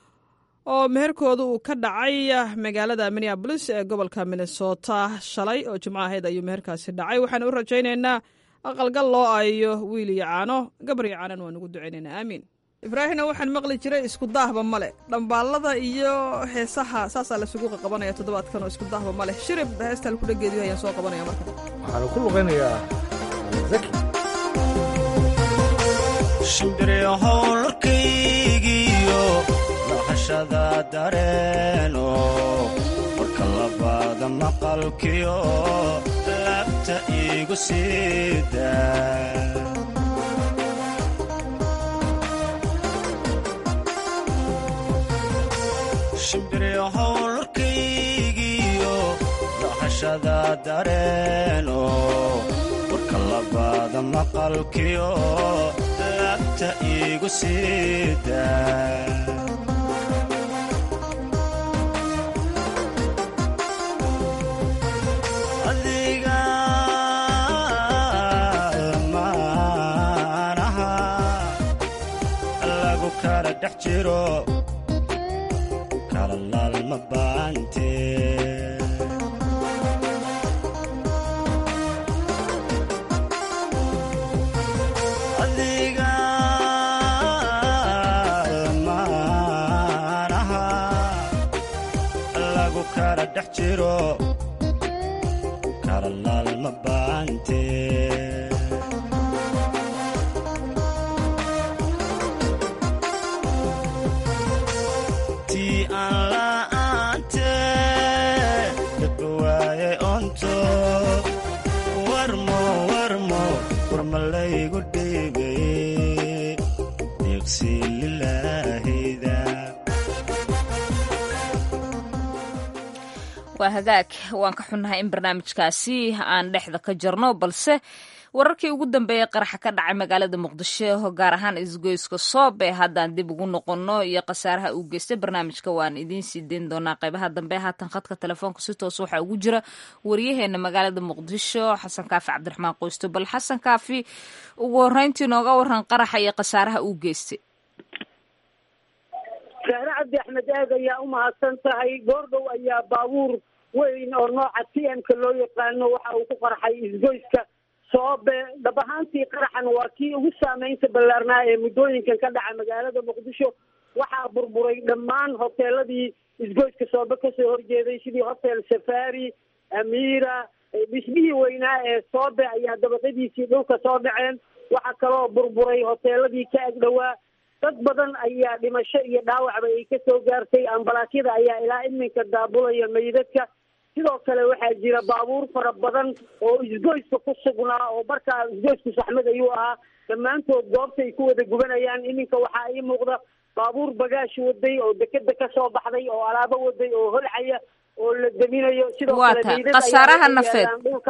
oo meherkooda uu ka dhacay magaalada minneabolis ee gobolka minnesota shalay oo jimco ahayd ayuu meherkaasi dhacay. waxaan u rajaynaynaa aqalgal loo aayo wiil iyo caano gabar iyo caanan waan ugu ducaynaynaa aamiin. ibraahimna waxaan maqli jiray isku daahba male dhambaalada iyo heesaha saasaa lasugu qabanaya toddobaadkan oo isku daahba male shirib heestal ku dhageediyo ayaan soo qabanaya marka waxaanu ku luqaynayaa zaki shimbirihowlkaygiyo dhaqashada dareeno marka labaada maqalkiyo laabta iigu siida shimbirihowlkaygiyo dhaqashada dareeno marka labaada maqalkiyo laabta iigu siida adiga maanaha lagu kala dhex jiro adiga maanaha lagu kala dhex jiro kala laalma baante waa hagaag waan ka xunnahay in barnaamijkaasi aan dhexda ka jarno balse wararkii ugu dambeeyey qaraxa ka dhacay magaalada muqdisho gaar ahaan isgoyska soobe haddaan dib ugu noqonno iyo khasaaraha uu geystay barnaamijka waan idiin sii dayn doonaa qaybaha dambe haatan khadka telefoonka si toos waxaa ugu jira wariyaheena magaalada muqdisho xasan kaafi cabdiraxmaan qoysto bal xasan kaafi ugu horreyntii nooga waran qaraxa iyo khasaaraha uu geystay. saare cabdi axmed aad ayaa u mahadsan tahay goordhow ayaa baabuur weyn oo nooca TM-ka loo yaqaano waxa uu ku qarxay isgoyska soobe dhab ahaantii qaraxan waa kii ugu saameynta ballaarnaa ee muddooyinkan ka dhaca magaalada muqdisho waxaa burburay dhammaan hoteeladii isgoyska soobe kasoo horjeeday sidii hotel safari amiira dhismihii weynaa ee soobe ayaa dabaqadiisii dhulka soo dhaceen waxaa kaloo burburay hoteeladii ka agdhowaa dad badan ayaa dhimasho iyo dhaawacba ay ka soo gaartay ambalaasyada ayaa ilaa iminka daabulaya meydadka sidoo kale waxaa jira baabuur fara badan oo isgoyska ku sugnaa oo markaa isgoysku saxmad ayuu ahaa dhammaantood goobtay ku wada gubanayaan iminka waxaa ii muuqda baabuur bagaash waday oo dekeda ka soo baxday oo alaabo waday oo holcaya oo la deminayo sidoo kale meydad khasaaraha nafeed dhulka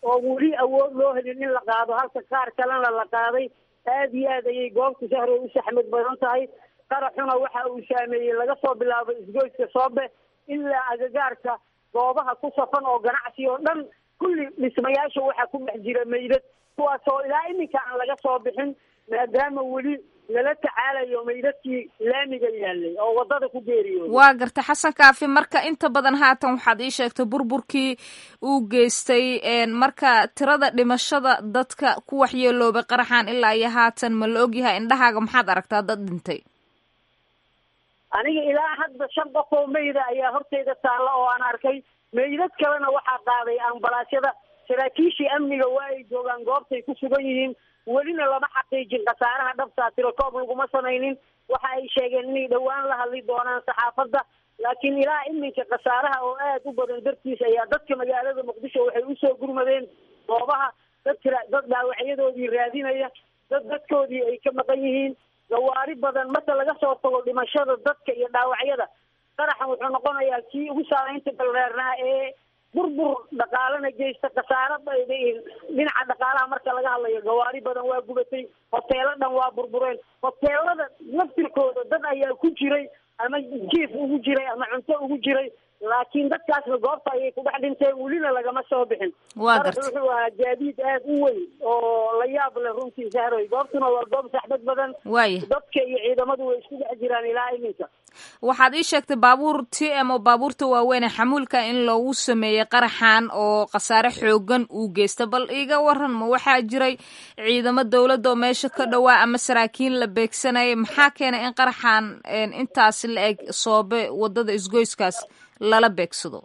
oo weli awood loo helin in la qaado halka qaar kalena la qaaday. aad iyo aad ayay goobta sahro u saxmad badan tahay. qaraxuna waxa uu saameeyey laga soo bilaabo isgoyska Soobe ilaa agagaarka goobaha ku safan oo ganacsi oo dhan kulli dhismayaasha waxa ku dhex jira meydad kuwaasoo ilaa iminka aan laga soo bixin maadaama weli lala tacaalayo meydadkii laamiga yaalay oo wadada ku geeriyooday. waa garta xasan kaafi marka inta badan haatan waxaad ii sheegtay burburkii uu geystay marka tirada dhimashada dadka ku waxyeeloobay qaraxan ilaa iyo haatan ma la ogyahay indhahaaga maxaad aragtaa dad dhintay? aniga ilaa hadda 5 qof oo meyd ayaa horteyda taala oo aan arkay. meydad kalena waxaa qaaday ambalaasyada. saraakiishii amniga waa ay joogaan goobtay ku sugan yihiin. welina lama xaqiijin khasaaraha dhabtaa tirakoob laguma samaynin. waxa ay sheegeen inay dhowaan la hadli doonaan saxaafadda laakiin ilaa iminka khasaaraha oo aad u badan dartiis ayaa dadka magaalada muqdisho waxay usoo gurmadeen goobaha dad dhaawacyadoodii raadinaya dadkoodii ay ka maqan yihiin. gawaari badan marka laga soo tago dhimashada dadka iyo dhaawacyada qaraxan wuxuu noqonayaa kii ugu saamaynta balreernaa ee burbur dhaqaalana geysta khasaaro dhinaca dhaqaalaha marka laga hadlayo. gawaari badan waa gubatay. hoteelo dhan waa burbureen. hoteelada laftirkooda dad ayaa ku jiray ama jiif ugu jiray ama cunto ugu jiray laakiin dadkaasna goobta ayay ku dhex dhinteen welina lagama soo bixin. wuxuu ahaa gaadiid aad u weyn oo la yaab leh runtii sahroy. goobtuna waa goob saxbad badan. dadka iyo ciidamadu way isku dhex jiraan ilaa iminka. waxaad ii sheegtay baabuur TM oo baabuurta waaweyn ee xamuulka in loogu sameeyey qaraxan oo khasaare xoogan uu geysta bal iiga waran ma waxaa jiray ciidamo dowladda oo meesha ka dhowaa ama saraakiin la beegsanayay maxaa keenay in qaraxan intaas la eg Soobe wadada isgoyskaas lala beegsado?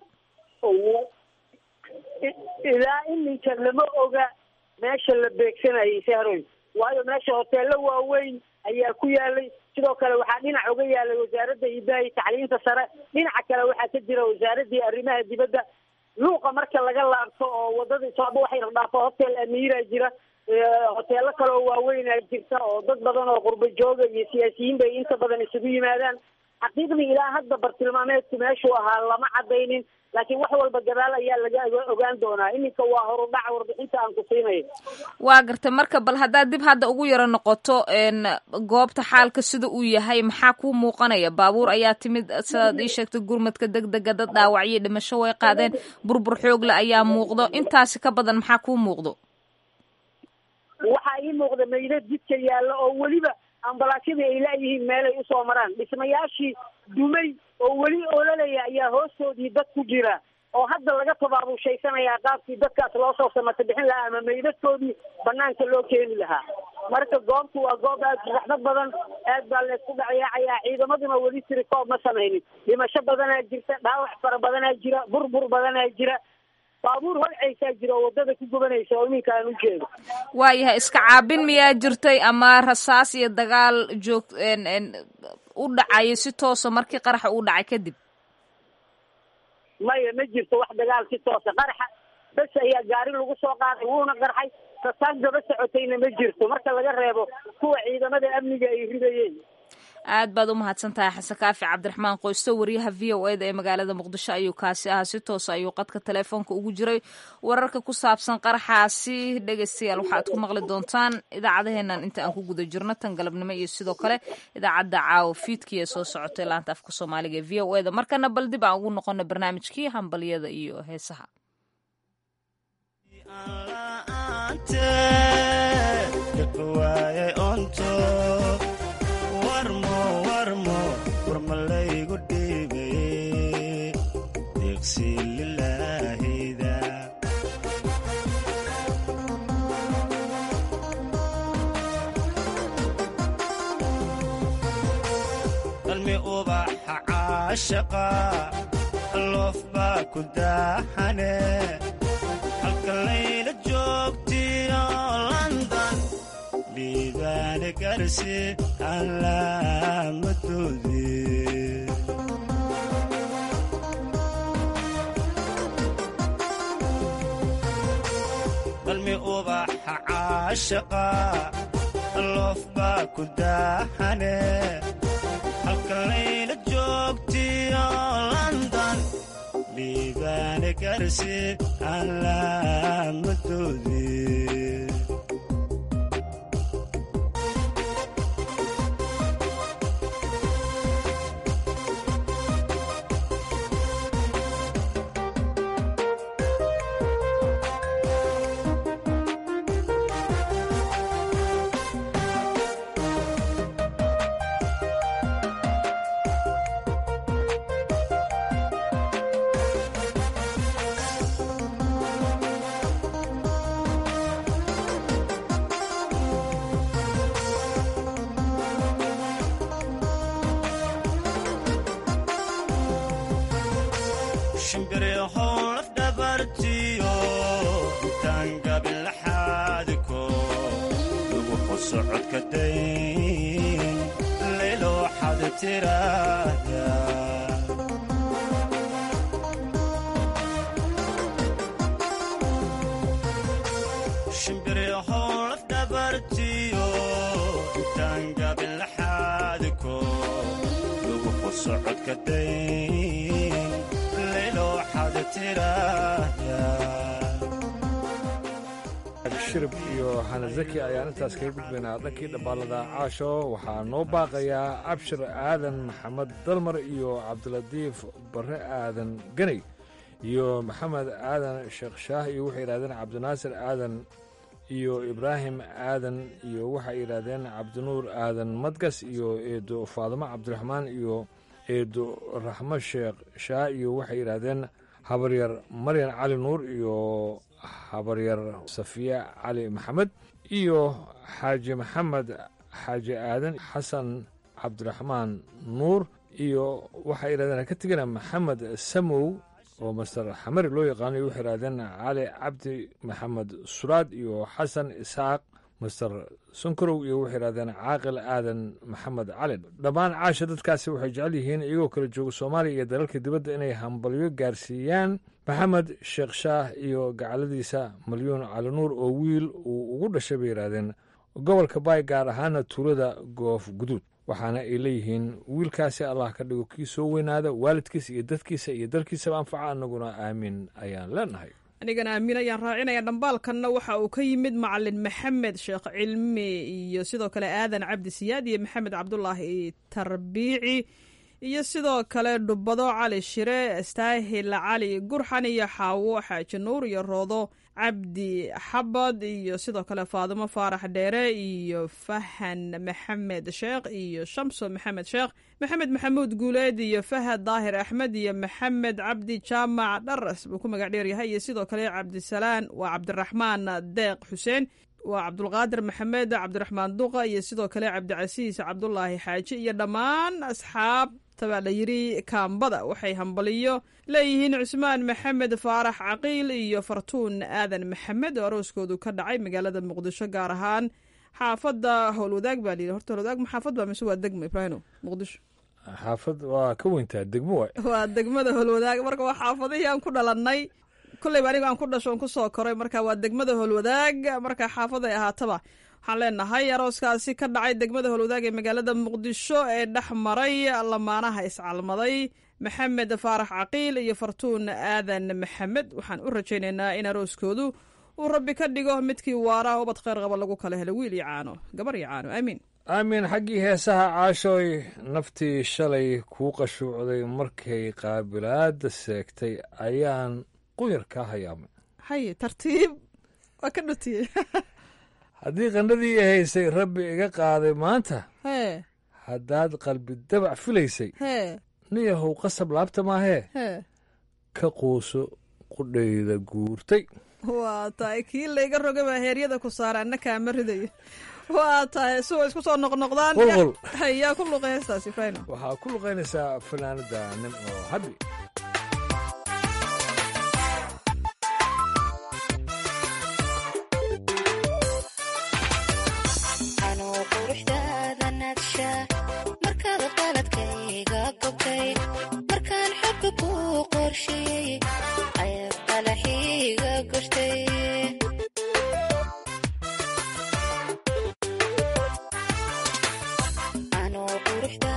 ilaa iminka lama oga meesha la beegsanayay sahroy waayo meesha hoteelo waaweyn ayaa ku yaalay. sidoo kale waxaa dhinac uga yaalay wasaaradda hidaha iyo tacliinta sare. dhinaca kale waxaa ka jira wasaaradii arrimaha dibadda. luuqa marka laga laabto oo wadada Soobe waxay dhaafo hotel Amiira jira. hoteelo kale oo waaweyn ay jirta oo dad badan oo qurbo jooga iyo siyaasiyiin bay inta badan isugu yimaadaan. xaqiiqdii ilaa hadda bartilmaameedku meeshuu ahaa lama cadaynin laakiin wax walba gadaal ayaa laga ogaan doonaa. iminka waa horudhac warbixinta aan ku siinayo. waa gartay marka bal haddaad dib hadda ugu yaro noqoto goobta xaalka sida uu yahay maxaa kuu muuqanaya? baabuur ayaa timid sidaad ii sheegtay gurmadka degdega dad dhaawacyo dhimasho way qaadeen burbur xoogle ayaa muuqdo intaasi ka badan maxaa kuu muuqdo? waxaa ii muuqda meydad jidka yaalla oo weliba ambalaasyadii ay laayihiin meelay usoo maraan. dhismayaashii dumay oo weli ololaya ayaa hoostoodii dad ku jira oo hadda laga tabaabushaysanaya qaabkii dadkaas loo soo samata bixin lahaa ama meydadkoodii banaanka loo keeni lahaa. marka goobtu waa goob aad raxmad badan. aad baa laysku dhacyaacaya. ciidamaduna weli tirikoob ma samaynin. dhimasho badanaa jirta. dhaawac fara badanaa jira. burbur badanaa jira. baabuur holcaysaa jira oo wadada ku gubanaysa oo iminka aan u jeedo. waayahay iska caabin miyaa jirtay ama rasaas iyo dagaal u dhacaya si toosa markii qaraxa uu dhacay kadib? maya ma jirto wax dagaal si toosa. qaraxa bas ayaa gaari lagu soo qaaday wuuna qarxay. rasaas daba socotayna ma jirto marka laga reebo kuwa ciidamada amniga ay ridayeen. aad baad u mahadsan tahay xasan kaafi cabdiraxmaan qoysto wariyaha VOA-da ee magaalada muqdisho ayuu kaasi ahaa. si toos ayuu qadka teleefoonka ugu jiray. wararka ku saabsan qaraxaasi dhegeystayaal waxaad ku maqli doontaan idaacadaheenan inta aan ku guda jirno tan galabnimo iyo sidoo kale idaacadda caawa fiidkii ee soo socotay laanta afka soomaaliga ee VOA-da. markana bal dib aan ugu noqono barnaamijkii hambalyada iyo heesaha. warmalaygu dhiibay deeqsi lilaahida qalmi ubaxa caashaqa loof baa ku daaxane halka layla joogtiyo London liibaane garsi alaamadoodii qalmi ubaxa caashaqa loof baa ku daaxane halka layla joogtiyo London liibaane garsi calaamadoodii shirib iyo xanazaki ayaan intaas kaga gudbaynaa dhankii dhambaalada caasho waxaa noo baaqayaa abshir aadan maxamed dalmar iyo cabdilatiif barre aadan ganey iyo maxamed aadan sheekh shaah iyo waxay yidhahdeen cabdinaasir aadan iyo ibraahim aadan iyo waxay yidhaahdeen cabdinuur aadan madgas iyo eedo faadimo cabdiraxmaan iyo eedo raxmo sheekh shaah iyo waxay yidhaahdeen habaryar maryan cali nuur iyo habaryar safiya cali maxamed iyo xaaji maxamed xaaji aadan xasan cabdiraxmaan nuur iyo waxay yidhahdeen ka tegana maxamed samow oo master xamari loo yaqaano iyo waxay yidhahdeen cali cabdi maxamed suraad iyo xasan isxaaq master sankarow iyo waxay yidhahdeen caaqil aadan maxamed cali dhammaan caasha dadkaasi waxay jecel yihiin iyagoo kala jooga soomaaliya iyo dalalka dibadda inay hambalyo gaarsiiyaan maxamed sheekh shaah iyo gacaladiisa malyuun cali nuur oo wiil uu ugu dhashay bay yidhaahdeen gobolka baay gaar ahaana tuulada goof guduud waxaana ay leeyihiin wiilkaasi allah ka dhigo kii soo weynaada waalidkiisa iyo dadkiisa iyo dalkiisaba anfaca annaguna aamiin ayaan leenahay anigana aamin ayaan raacinaya dhambaalkanna waxa uu ka yimid macalin maxamed sheekh cilmi iyo sidoo kale aadan cabdi siyaad iyo maxamed cabdulaahi tarbiici iyo sidoo kale dhubbado cali shire astaahil cali gurxan iyo xaawo xaaji nuur iyo roodo cabdi xabad iyo sidoo kale faadimo faarax dheere iyo fahan maxamed sheekh iyo shamso maxamed sheekh maxamed maxamuud guuleed iyo fahad daahir axmed iyo maxamed cabdi jaamac dharas buu ku magac dheeryahay iyo sidoo kale cabdisalaan waa cabdiraxmaan deeq xuseen waa cabdulqaadir maxamed cabdiraxmaan duqa iyo sidoo kale cabdicasiis cabdulaahi xaaji iyo dhammaan asxaab baa la yidhi kaambada waxay hambaliyo leeyihiin cusmaan maxamed faarax caqiil iyo fartuun aadan maxamed oo arooskoodu ka dhacay magaalada muqdisho gaar ahaan xaafadda howlwadaag baa layidhi horta howlwadaag maxaafad baa mise waa degmo ibraahino muqdisho xaafad waa ka weyntaa degmo waay waa degmada howlwadaag marka waa xaafadihii aan ku dhalannay kolleyba anigo aan ku dhasho on ku soo koray marka waa degmada howlwadaag marka xaafaday ahaataba waxaan leenahay arooskaasi ka dhacay degmada howlwadaag ee magaalada muqdisho ee dhex maray lamaanaha iscalmaday maxamed faarax caqiil iyo fartuun aadan maxamed waxaan u rajaynaynaa in arooskoodu uu rabbi ka dhigo midkii waara ubad kheyr qaba lagu kala helo wiil iyo caano gabar iyo caano aamiin aamiin xaggii heesaha caashooy naftii shalay kuu qashuucday markay qaabilaada seegtay ayaan quyar kaa hayaamay haye tartiib waa ka dhutiyey haddii qandhadii i haysay rabbi iga qaaday maanta hee haddaad qalbi dabac filaysay hee niyahow qasab laabta maahee hee ka quuso qudhayda guurtay waa tahay kii layga roga baa heeryada ku saara anna kaama ridayo waa tahay suwa isku soo noqnoqdaan qulqul yaa ku luqay heestaasi fayno waxaa ku luqaynaysaa fanaanada nim oo habi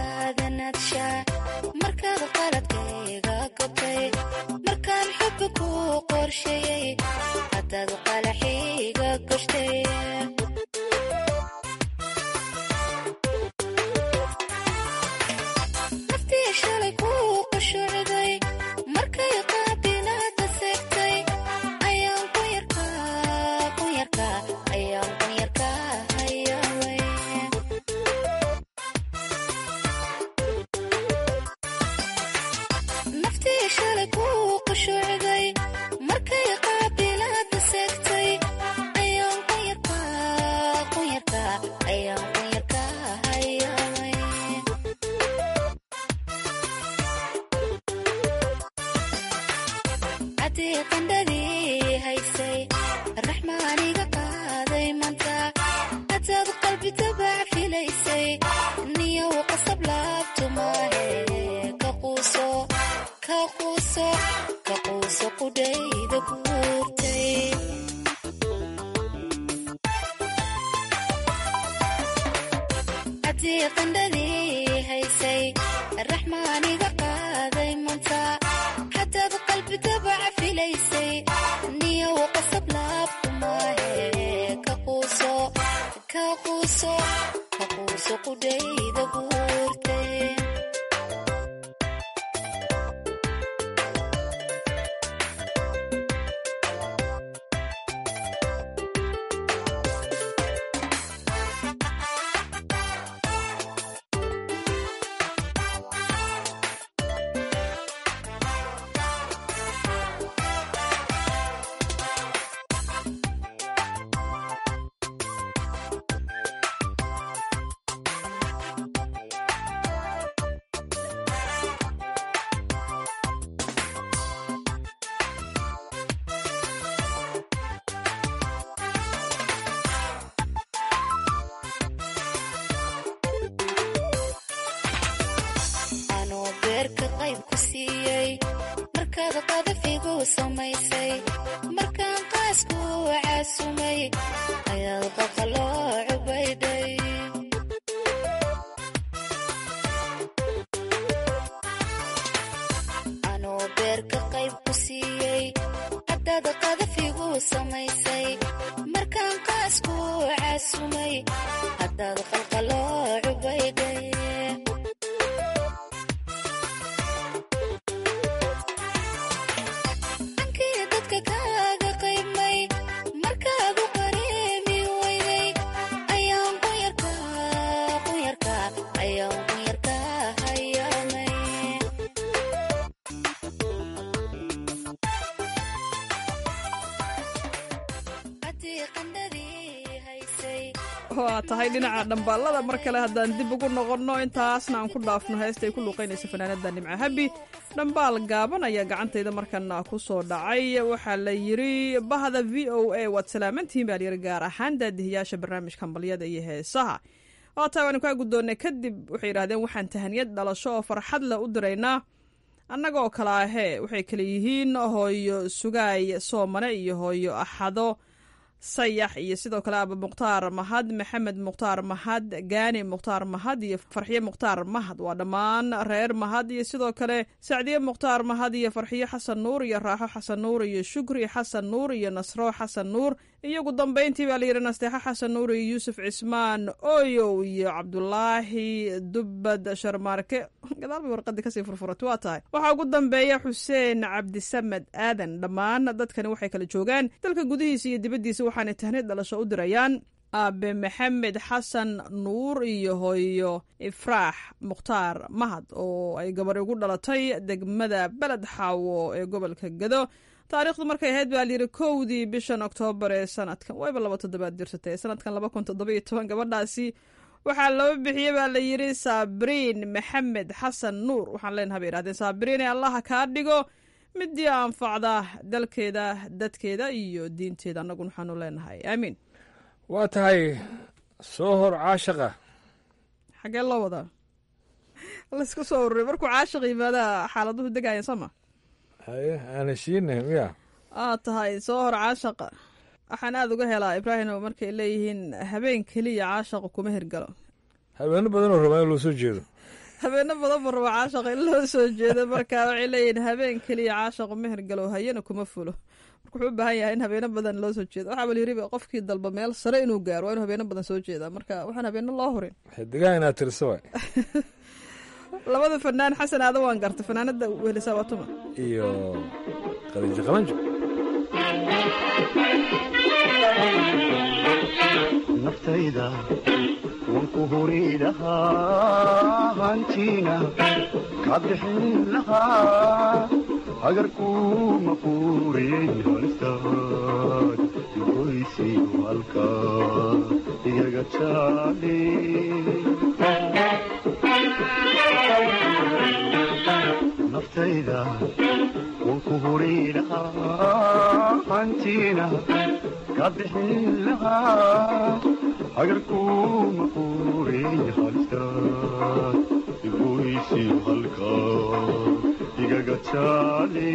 markaad qaladkayga gobtay markaan xubka ku qorsheeyey haddaad qalaxiiga gashtay naftii shalay ku qushuucday markay qaabilaada seegtay ayaan ku yarkaa hayaaway naftii shalay ku qushuucday markay qaabilaada seegtay ayaan ku yarkaa hayaaway haddii qandhadii haysay raxmaaniga qaaday manta hadaad qalbi tabac filaysay niyow qasab laabtu maahe ka quuso qudhayda guurtay haddii qandhadii haysay raxmaaniga qaaday manta hadaad qalbi tabac filaysay niyow qasab laabtu maahe ka quuso qudhayda guurtay markaad qadafigu samaysay markaan qaasku caasumay ayaad qaqaloo cubayday anoo beerka qayb ku siiyey haddaad qadafigu samaysay markaan qaasku caasumay haddaad qalqaloo cubayday waa tahay dhinaca dhambaalada mar kale haddaan dib ugu noqonno intaasna aan ku dhaafno heesta ay ku luuqaynaysa fanaanada nimco habi dhambaal gaaban ayaa gacantayda markana ku soo dhacay waxaa la yidhi bahda v o a waad salaamantihiin baa layidhi gaar ahaan daadihiyaasha barnaamijka hambalyada iyo heesaha oo tahay waanu kaa guddoonnay kadib waxay yidhahdeen waxaan tahaniyad dhalasho oo farxad leh u diraynaa annagoo kale ahee waxay kale yihiin hooyo sugaay soomane iyo hooyo axado sayax iyo sidoo kale aba mukhtaar mahad maxamed mukhtaar mahad gaani mukhtaar mahad iyo farxiye mukhtaar mahad waa dhammaan reer mahad iyo sidoo kale sacdiye mukhtaar mahad iyo farxiye xasan nuur iyo raaxo xasan nuur iyo shukri xasan nuur iyo nasro xasan nuur iyo ugu dambayntii baa layidhi nasteexo xasan nuur iyo yuusuf cismaan oyow iyo cabdulaahi dubbad sharmaarke gadaal bay warqadii kasii furfuratay waa tahay waxaa ugu dambeeya xuseen cabdisamed aadan dhammaan dadkani waxay kala joogaan dalka gudihiisa iyo dibaddiisa waxaanay tahnid dhalasho u dirayaan aabe maxamed xasan nuur iyo hooyo ifraax mukhtaar mahad oo ay gabar ugu dhalatay degmada beled xaawo ee gobolka gado taariikhdu markay ahayd baa layidhi 1dii bishan oktoobar ee sanadkan wayba 2 jirsatay sanadkan 2017 gabadhaasi waxaa loo bixiyey baa layidhi saabriin maxamed xasan nuur waxaan leenaha bay yidhahdeen saabriin ee allaha kaa dhigo midii anfacda dalkeeda dadkeeda iyo diinteeda annaguna waxaanu leenahay aamiin waa tahay soo hor caashaqa xagee loo wadaa laysku soo ururay markuu caashiq yimaada xaaladuhu degayan sooma haye aana shiinay miya tahay soo hor caashaqa waxaan aada uga helaa ibraahimo markay leeyihiin habeen keliya caashaqa kuma hirgalo habeeno badanoo rabaa in loo soo jeedo habeeno badan buu rabaa caashaqa in loo soo jeedo marka waxay leeyihin habeen keliya caashaqu meher galow hayana kuma fulo marka wuxuu u baahan yahay in habeeno badan loo soo jeedo waxaa balyiriba qofkii dalba meel sare inuu gaaro waa inuu habeeno badan soo jeedaa marka waxaan habeeno loo hurin xidigaha inaad tirso waay labada fanaan xasan aadan waan garta fanaanada wehelisaa waa tuma iyo qadiijo qalanjo naftayda waan ku huri lahaa hantiina ka bixin lahaa agarkuma quuriyey halistaad goysi halka iyaga jaale naftayda waan ku huri lahaa hantiina ka bixin lahaa agarkuma quuriyey halistaad goysi halka igaga jaale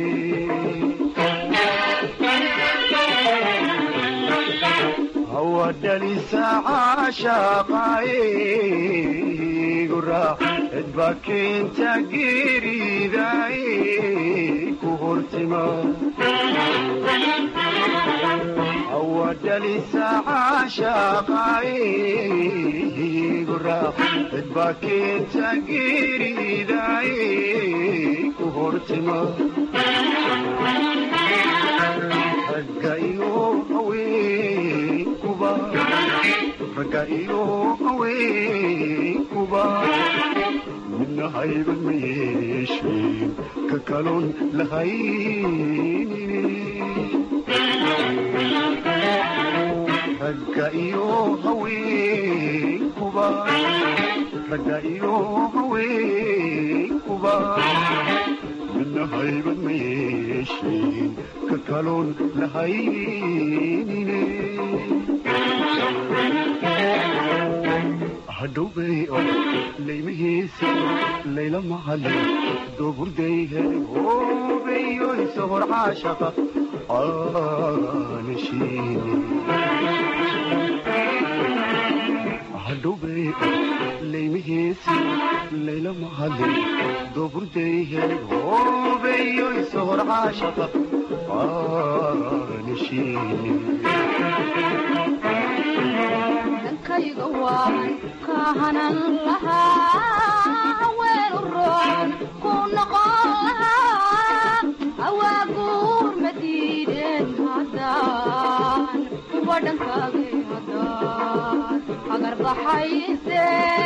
hawadhalisa caashaqaye guraac cidba keenta geeridaye ku hortima hawadhalisa caashaqaye guraac cidba keenta geeridaye ku hortima ragga iyo haweenkuba ragga iyo haweenkuba midna hayban ma yeesheen ka kaloon lahaynine ragga iyo haweenkuba ragga iyo haweenkuba midna hayban ma yeesheen ka kaloon lahaynine hadhowbay laymahiisa layla macalin dooburday hoobeyo isohor caashaqa aanashiine hadhowbay laymahiisa layla macalin dooburday hoobeyo isohor caashaqa aanashiine dankayga waan ka hanan lahaa weelu roon ku noqon lahaa awaaguur ma diideen haddaan kuwa dhankaagay haddaan agar baxayse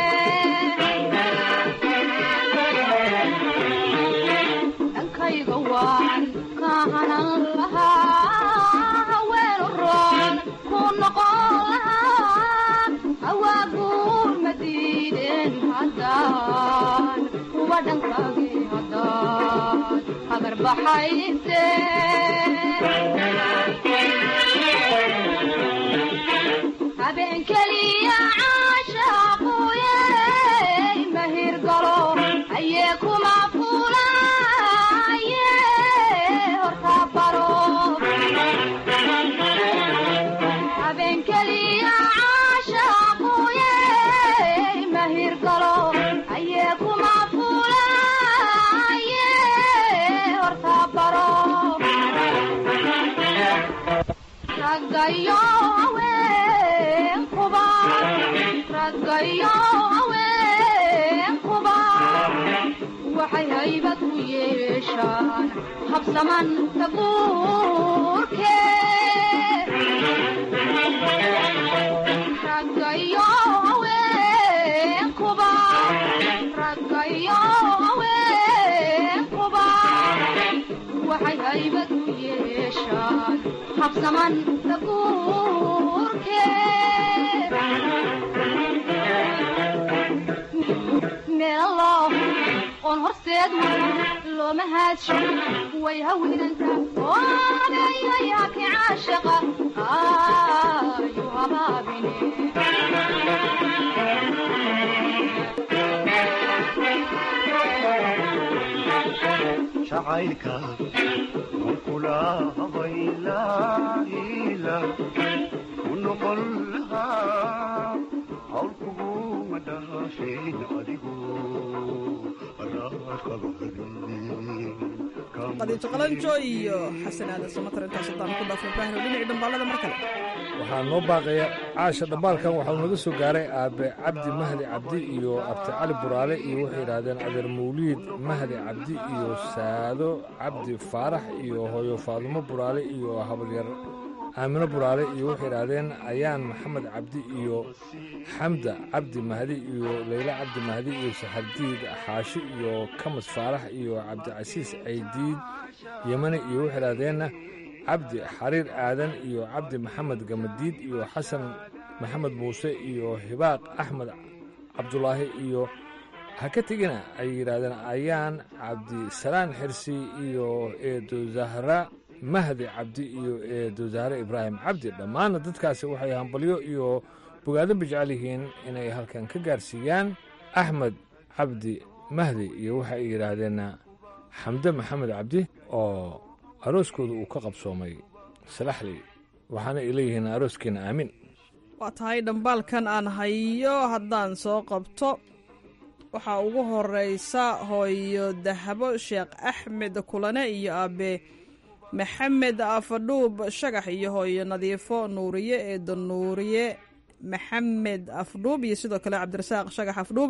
dankayga waan ka hanan lahaa weelu roon ku noqon lahaa awaaguur ma diideen haddaan kuwa dhankaagay haddaan agar baxayse habeen keliya caashaquyey mahir galo ayee kuma fulaye horta baro habeen keliya caashaquyey mahir galo ayee kuma fulaye horta baro raggayo haweenkuba raggayo haweenkuba waxay haybad u yeeshaan habsaman taguurke raggayo haweenkuba raggayo haweenkuba waxay haybad u yeeshaan habsaman taguurke meelo on horseed looma haadsho way hawinanta oo habeeyayaa ki caashaqa ayu habaabine jacaylka kula habaylaila ku noqon lahaa hawl kuguma dhahasheen adigu qadiijo qalanjo iyo xasan aadan samatar intaas haddaan ku dhaafno ibraahim oo dhinacii dhambaalada mar kale waxaa noo baaqaya caasha dhambaalkan waxau naga soo gaaray aabe cabdi mahdi cabdi iyo abti cali buraale iyo waxay yidhaahdeen adeer mawliid mahdi cabdi iyo saado cabdi faarax iyo hooyo faadumo buraale iyo habaryar aamino buraale iyo waxay yidhaahdeen ayaan maxamed cabdi iyo xamda cabdi mahdi iyo leyla cabdi mahdi iyo saxardiid xaashi iyo kamas faarax iyo cabdicasiis caydiid yemane iyo waxay yidhaahdeenna cabdi xariir aadan iyo cabdi maxamed gamadiid iyo xasan maxamed muuse iyo hibaaq axmed cabdulaahi iyo ha ka tegina ay yidhaahdeen ayaan cabdisalaan xirsi iyo eedo zahra mahdi cabdi iyo eedo zahre ibraahim cabdi dhammaanna dadkaasi waxay hambalyo iyo bogaadinba jecel yihiin inay halkan ka gaarsiiyaan axmed cabdi mahdi iyo waxa ay yidhaahdeenna xamde maxamed cabdi oo arooskooda uu ka qabsoomay salaxley waxaana ay leeyihiin arooskeenna aamin waa tahay dhambaalkan aan hayo haddaan soo qabto waxaa ugu horeysa hooyo dahabo sheekh axmed kulane iyo aabe maxamed afadhuub shagax iyo hooyo nadiifo nuuriye eedo nuuriye maxamed afdhuub iyo sidoo kale cabdirasaaq shagax afdhuub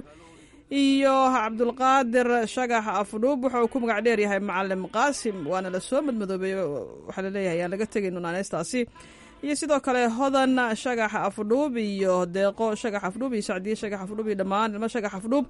iyo cabdulqaadir shagax afdhuub wuxa uu ku magac dheer yahay macalim qaasim waana la soo madmadoobay waxaa laleeyahay aan laga tegayno naaneystaasi iyo sidoo kale hodan shagax afdhuub iyo deeqo shagax afdhuub iyo sacdiye shagax afdhuub iyo dhammaan ilmo shagax afdhuub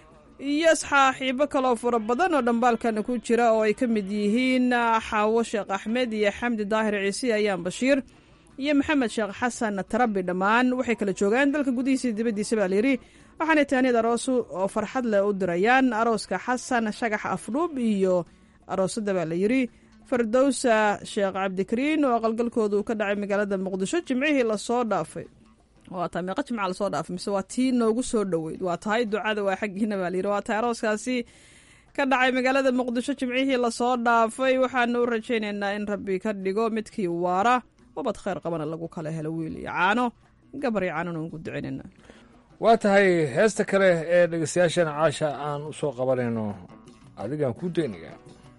iyo saaxiibo kaloo fara badan oo dhambaalkan ku jira oo ay ka mid yihiin xaawo sheekh axmed iyo xamdi daahir ciise ayaan bashiir iyo maxamed sheekh xasan tarabi dhammaan waxay kala joogaan dalka gudihiisa iyo dibaddiisa baa layidhi waxaanay taaniyad aroosu oo farxad leh u dirayaan arooska xasan shagax afdhuub iyo aroosada baa layidhi fardowsa sheekh cabdikariin oo aqalgalkooda uu ka dhacay magaalada muqdisho jimcihii lasoo dhaafay waa tahay meeqa jimca lasoo dhaafay mise waa tii noogu soo dhoweyd waa tahay ducada waa xaggiina baa layidhi waa tahay arooskaasi ka dhacay magaalada muqdisho jimcihii lasoo dhaafay waxaanu u rajaynaynaa in rabbi ka dhigo midkii waara wabad khayr qabana lagu kala helo wiil iyo caano gabar iyo caanona ugu ducaynayna waa tahay heesta kale ee dhegeystayaashan caasha aan u soo qabanayno adigaan kuu daynaya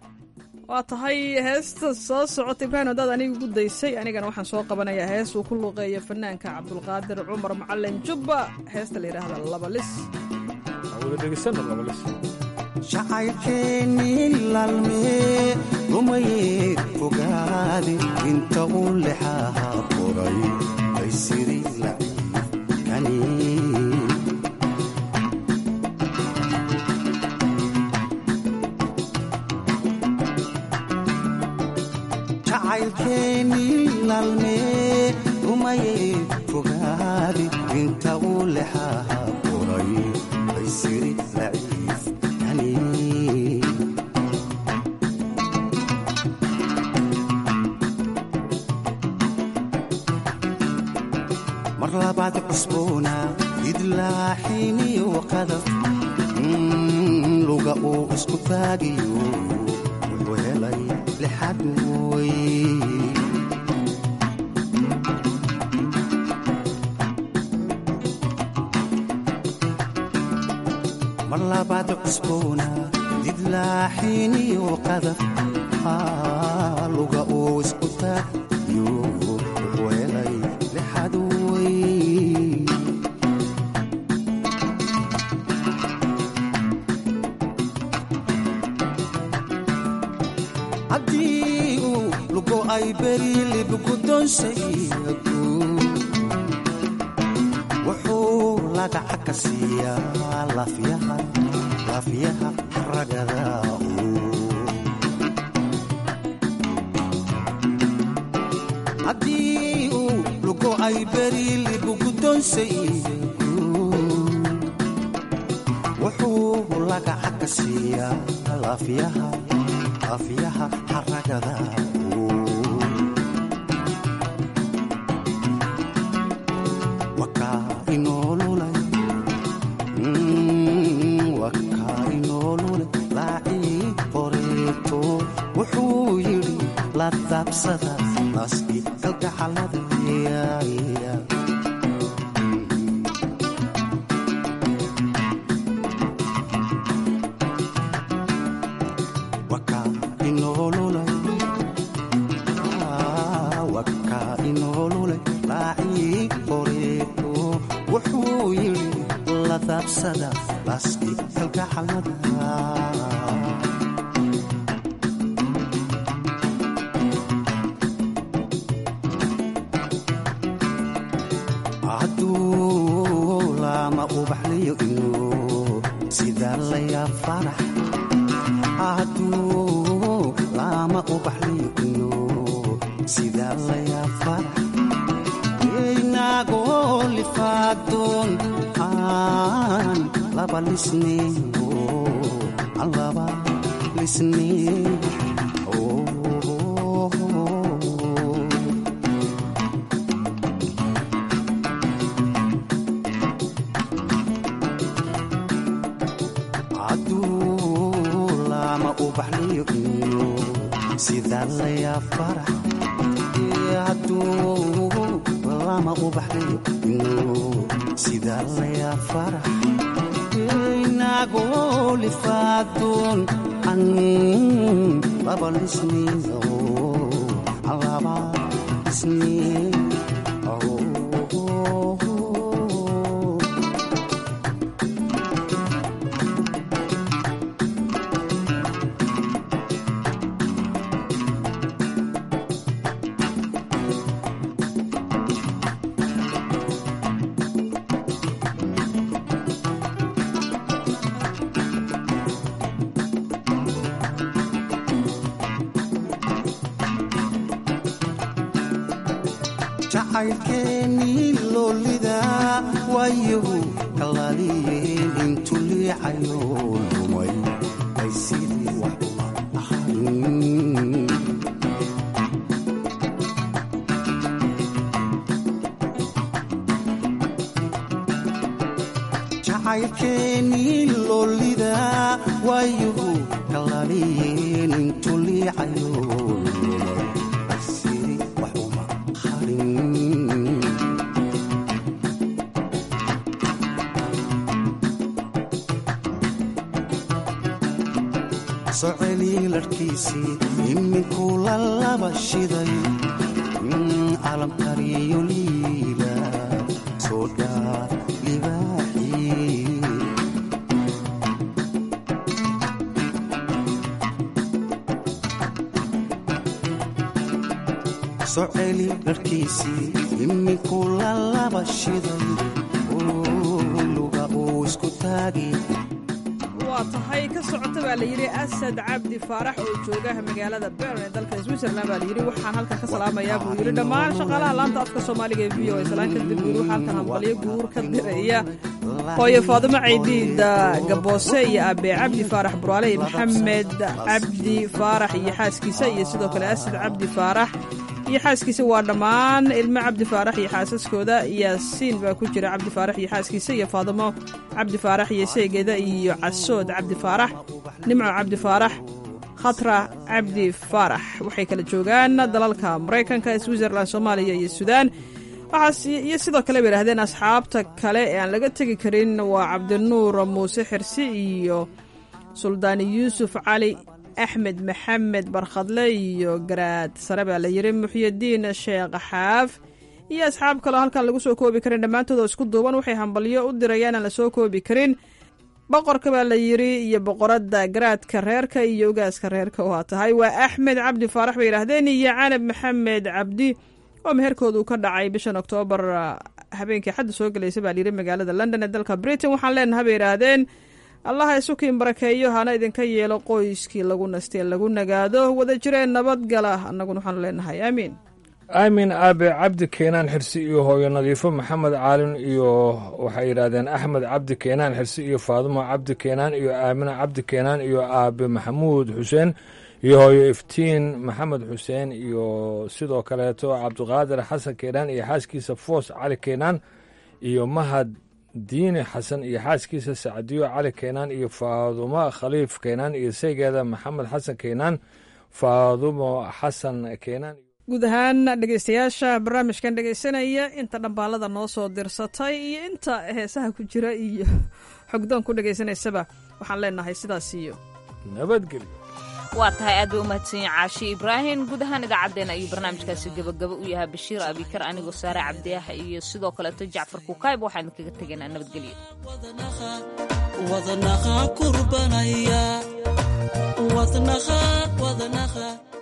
waa tahay heesta soo socota ibraahim haddaad aniga gu daysay anigana waxaan soo qabanayaa hees uu ku luuqeeyo fanaanka cabdulqaadir cumar macalin jubba heesta la yidhaahda labalis wada dhegeysana labalis jacaylkeennii laalmee rumayee fogaade inta uu lexaha qoray baysiri laciifkani jacaylkeennii laalmee rumayee fogaade inta uu lexaha qoray baysiri laciifkani mar labaad cusboona idlaaxiniyo qadaf luga uu isku taagiyo wuxuu helay lixad way mar labaad cusboona idlaaxiniyo qadaf luga uu isku taagiyo wuxuu helay lixad way haddii uu lugo ay berilibgudonsaygu wuxuu lagaca ka siiyaa lafyaha ragada haddii uu lugo ay berilibgudonsaygu wuxuu lagaca ka siiyaa lafyaha haragada wakaa inoolulay laacii qoreeto wuxuu yidhi la daabsada naaskii kalgacalada labsada baaski kalgacalada hadduu lama ubaxliyo inuu sidaa layaa farax hadduu lama ubaxliyo inuu sidaa layaa farax inagoo lifaadoon aan laba lisneyo aan laba lisneyo hadduu lama ubaxliyo inuu sidaa layaa farax hadduu lama ubaxliyo inuu sidaa layaa farax inagoo lifaadoon an laba lisneyo an laba lisneyo jacaylkeennii loolida waayahu kalaaliyeen intu liicayo lumay ay sidii wax ahayn jacaylkeennii loolida waayahu kalaaliyeen intu liicayo lumay ay sidii wax uma ahayn soceli larkiisii iminkuu la laba shiday calamkariyo liila soo dhaa libaaxii soceli larkiisii iminkuu la laba shiday luga uu isku taagi waa tahay ka socota baa la yidhi asad cabdi faarax oo joogaha magaalada bern ee dalka switzerland baa layidhi waxaan halkan ka salaamayaa buu yidhi dhammaan shaqaalaha laanta afka soomaaliga ee v o islaan kadib buu yidhi waxaa halkan hambalyo guur ka diraya hooyo faadimo caydiida gaboose iyo abe cabdi faarax buraale iyo maxamed cabdi faarax iyo xaaskiisa iyo sidoo kale asad cabdi faarax iyo xaaskiisa waa dhammaan ilmo cabdi faarax iyo xaasaskooda yaasiin baa ku jira cabdi faarax iyo xaaskiisa iyo faadimo cabdi faarax iyo seegeeda iyo casood cabdi faarax nimco cabdi faarax khatra cabdi faarax waxay kala joogaan dalalka maraykanka switzerland soomaaliya iyo suudaan waxaas iyo sidoo kale bay yidhahdeen asxaabta kale ee aan laga tegi karin waa cabdinuur muuse xirsi iyo suldaani yuusuf cali axmed maxamed barkhadle iyo garaad sare baa la yidhi muxyidiin sheekh xaaf iyo asxaab kaleo halkan lagu soo koobi karin dhammaantood oo isku duuban waxay hambalyo u dirayaan aan la soo koobi karin boqorka baa la yidhi iyo boqoradda garaadka reerka iyo ogaaska reerka waa tahay waa axmed cabdi faarax bay yidhaahdeen iyo canab maxamed cabdi oo meherkoodu ka dhacay bishan oktoobar habeenkii xadda soo gelaysa baa layidhi magaalada london ee dalka britain waxaan leenahay bay yidhaahdeen allaha isukiin barakeeyo hana idinka yeelo qoyskii lagu nastee lagu nagaado wada jireen nabadgala annaguna waxaanu leenahay aamiin aamin aabe cabdi keenaan xirsi iyo hooyo nadiifo maxamed caalin iyo waxay yidhaahdeen axmed cabdi keenaan xirsi iyo faadumo cabdi keenaan iyo aamina cabdi keenaan iyo aabe maxamuud xuseen iyo hooyo iftiin maxamed xuseen iyo sidoo kaleeto cabdiqaadir xasan keenaan iyo xaaskiisa foos cali keenaan iyo mahad diine xasan iyo xaaskiisa sacdiyo cali keenaan iyo faadumo khaliif keenaan iyo saygeeda maxamed xasan keenaan faadumo xasan keenaan guud ahaan dhegeystayaasha barnaamijkan dhegeysanaya inta dhambaalada noo soo dirsatay iyo inta heesaha ku jira iyo xogdoon ku dhegeysanaysaba waxaan leenahay sidaas iyo nabadgelyo waa tahay aad bay u mahadsanyiin caashi ibraahim guud ahaan idaacaddeenna ayuu barnaamijkaasi gebagabo u yahaa bashiir abikar anigoo saare cabdiah iyo sidoo kaleeto jacfar kukayb waxaan kaga tegaynaa nabadgelyo wadnaha kurbanaya wadnaha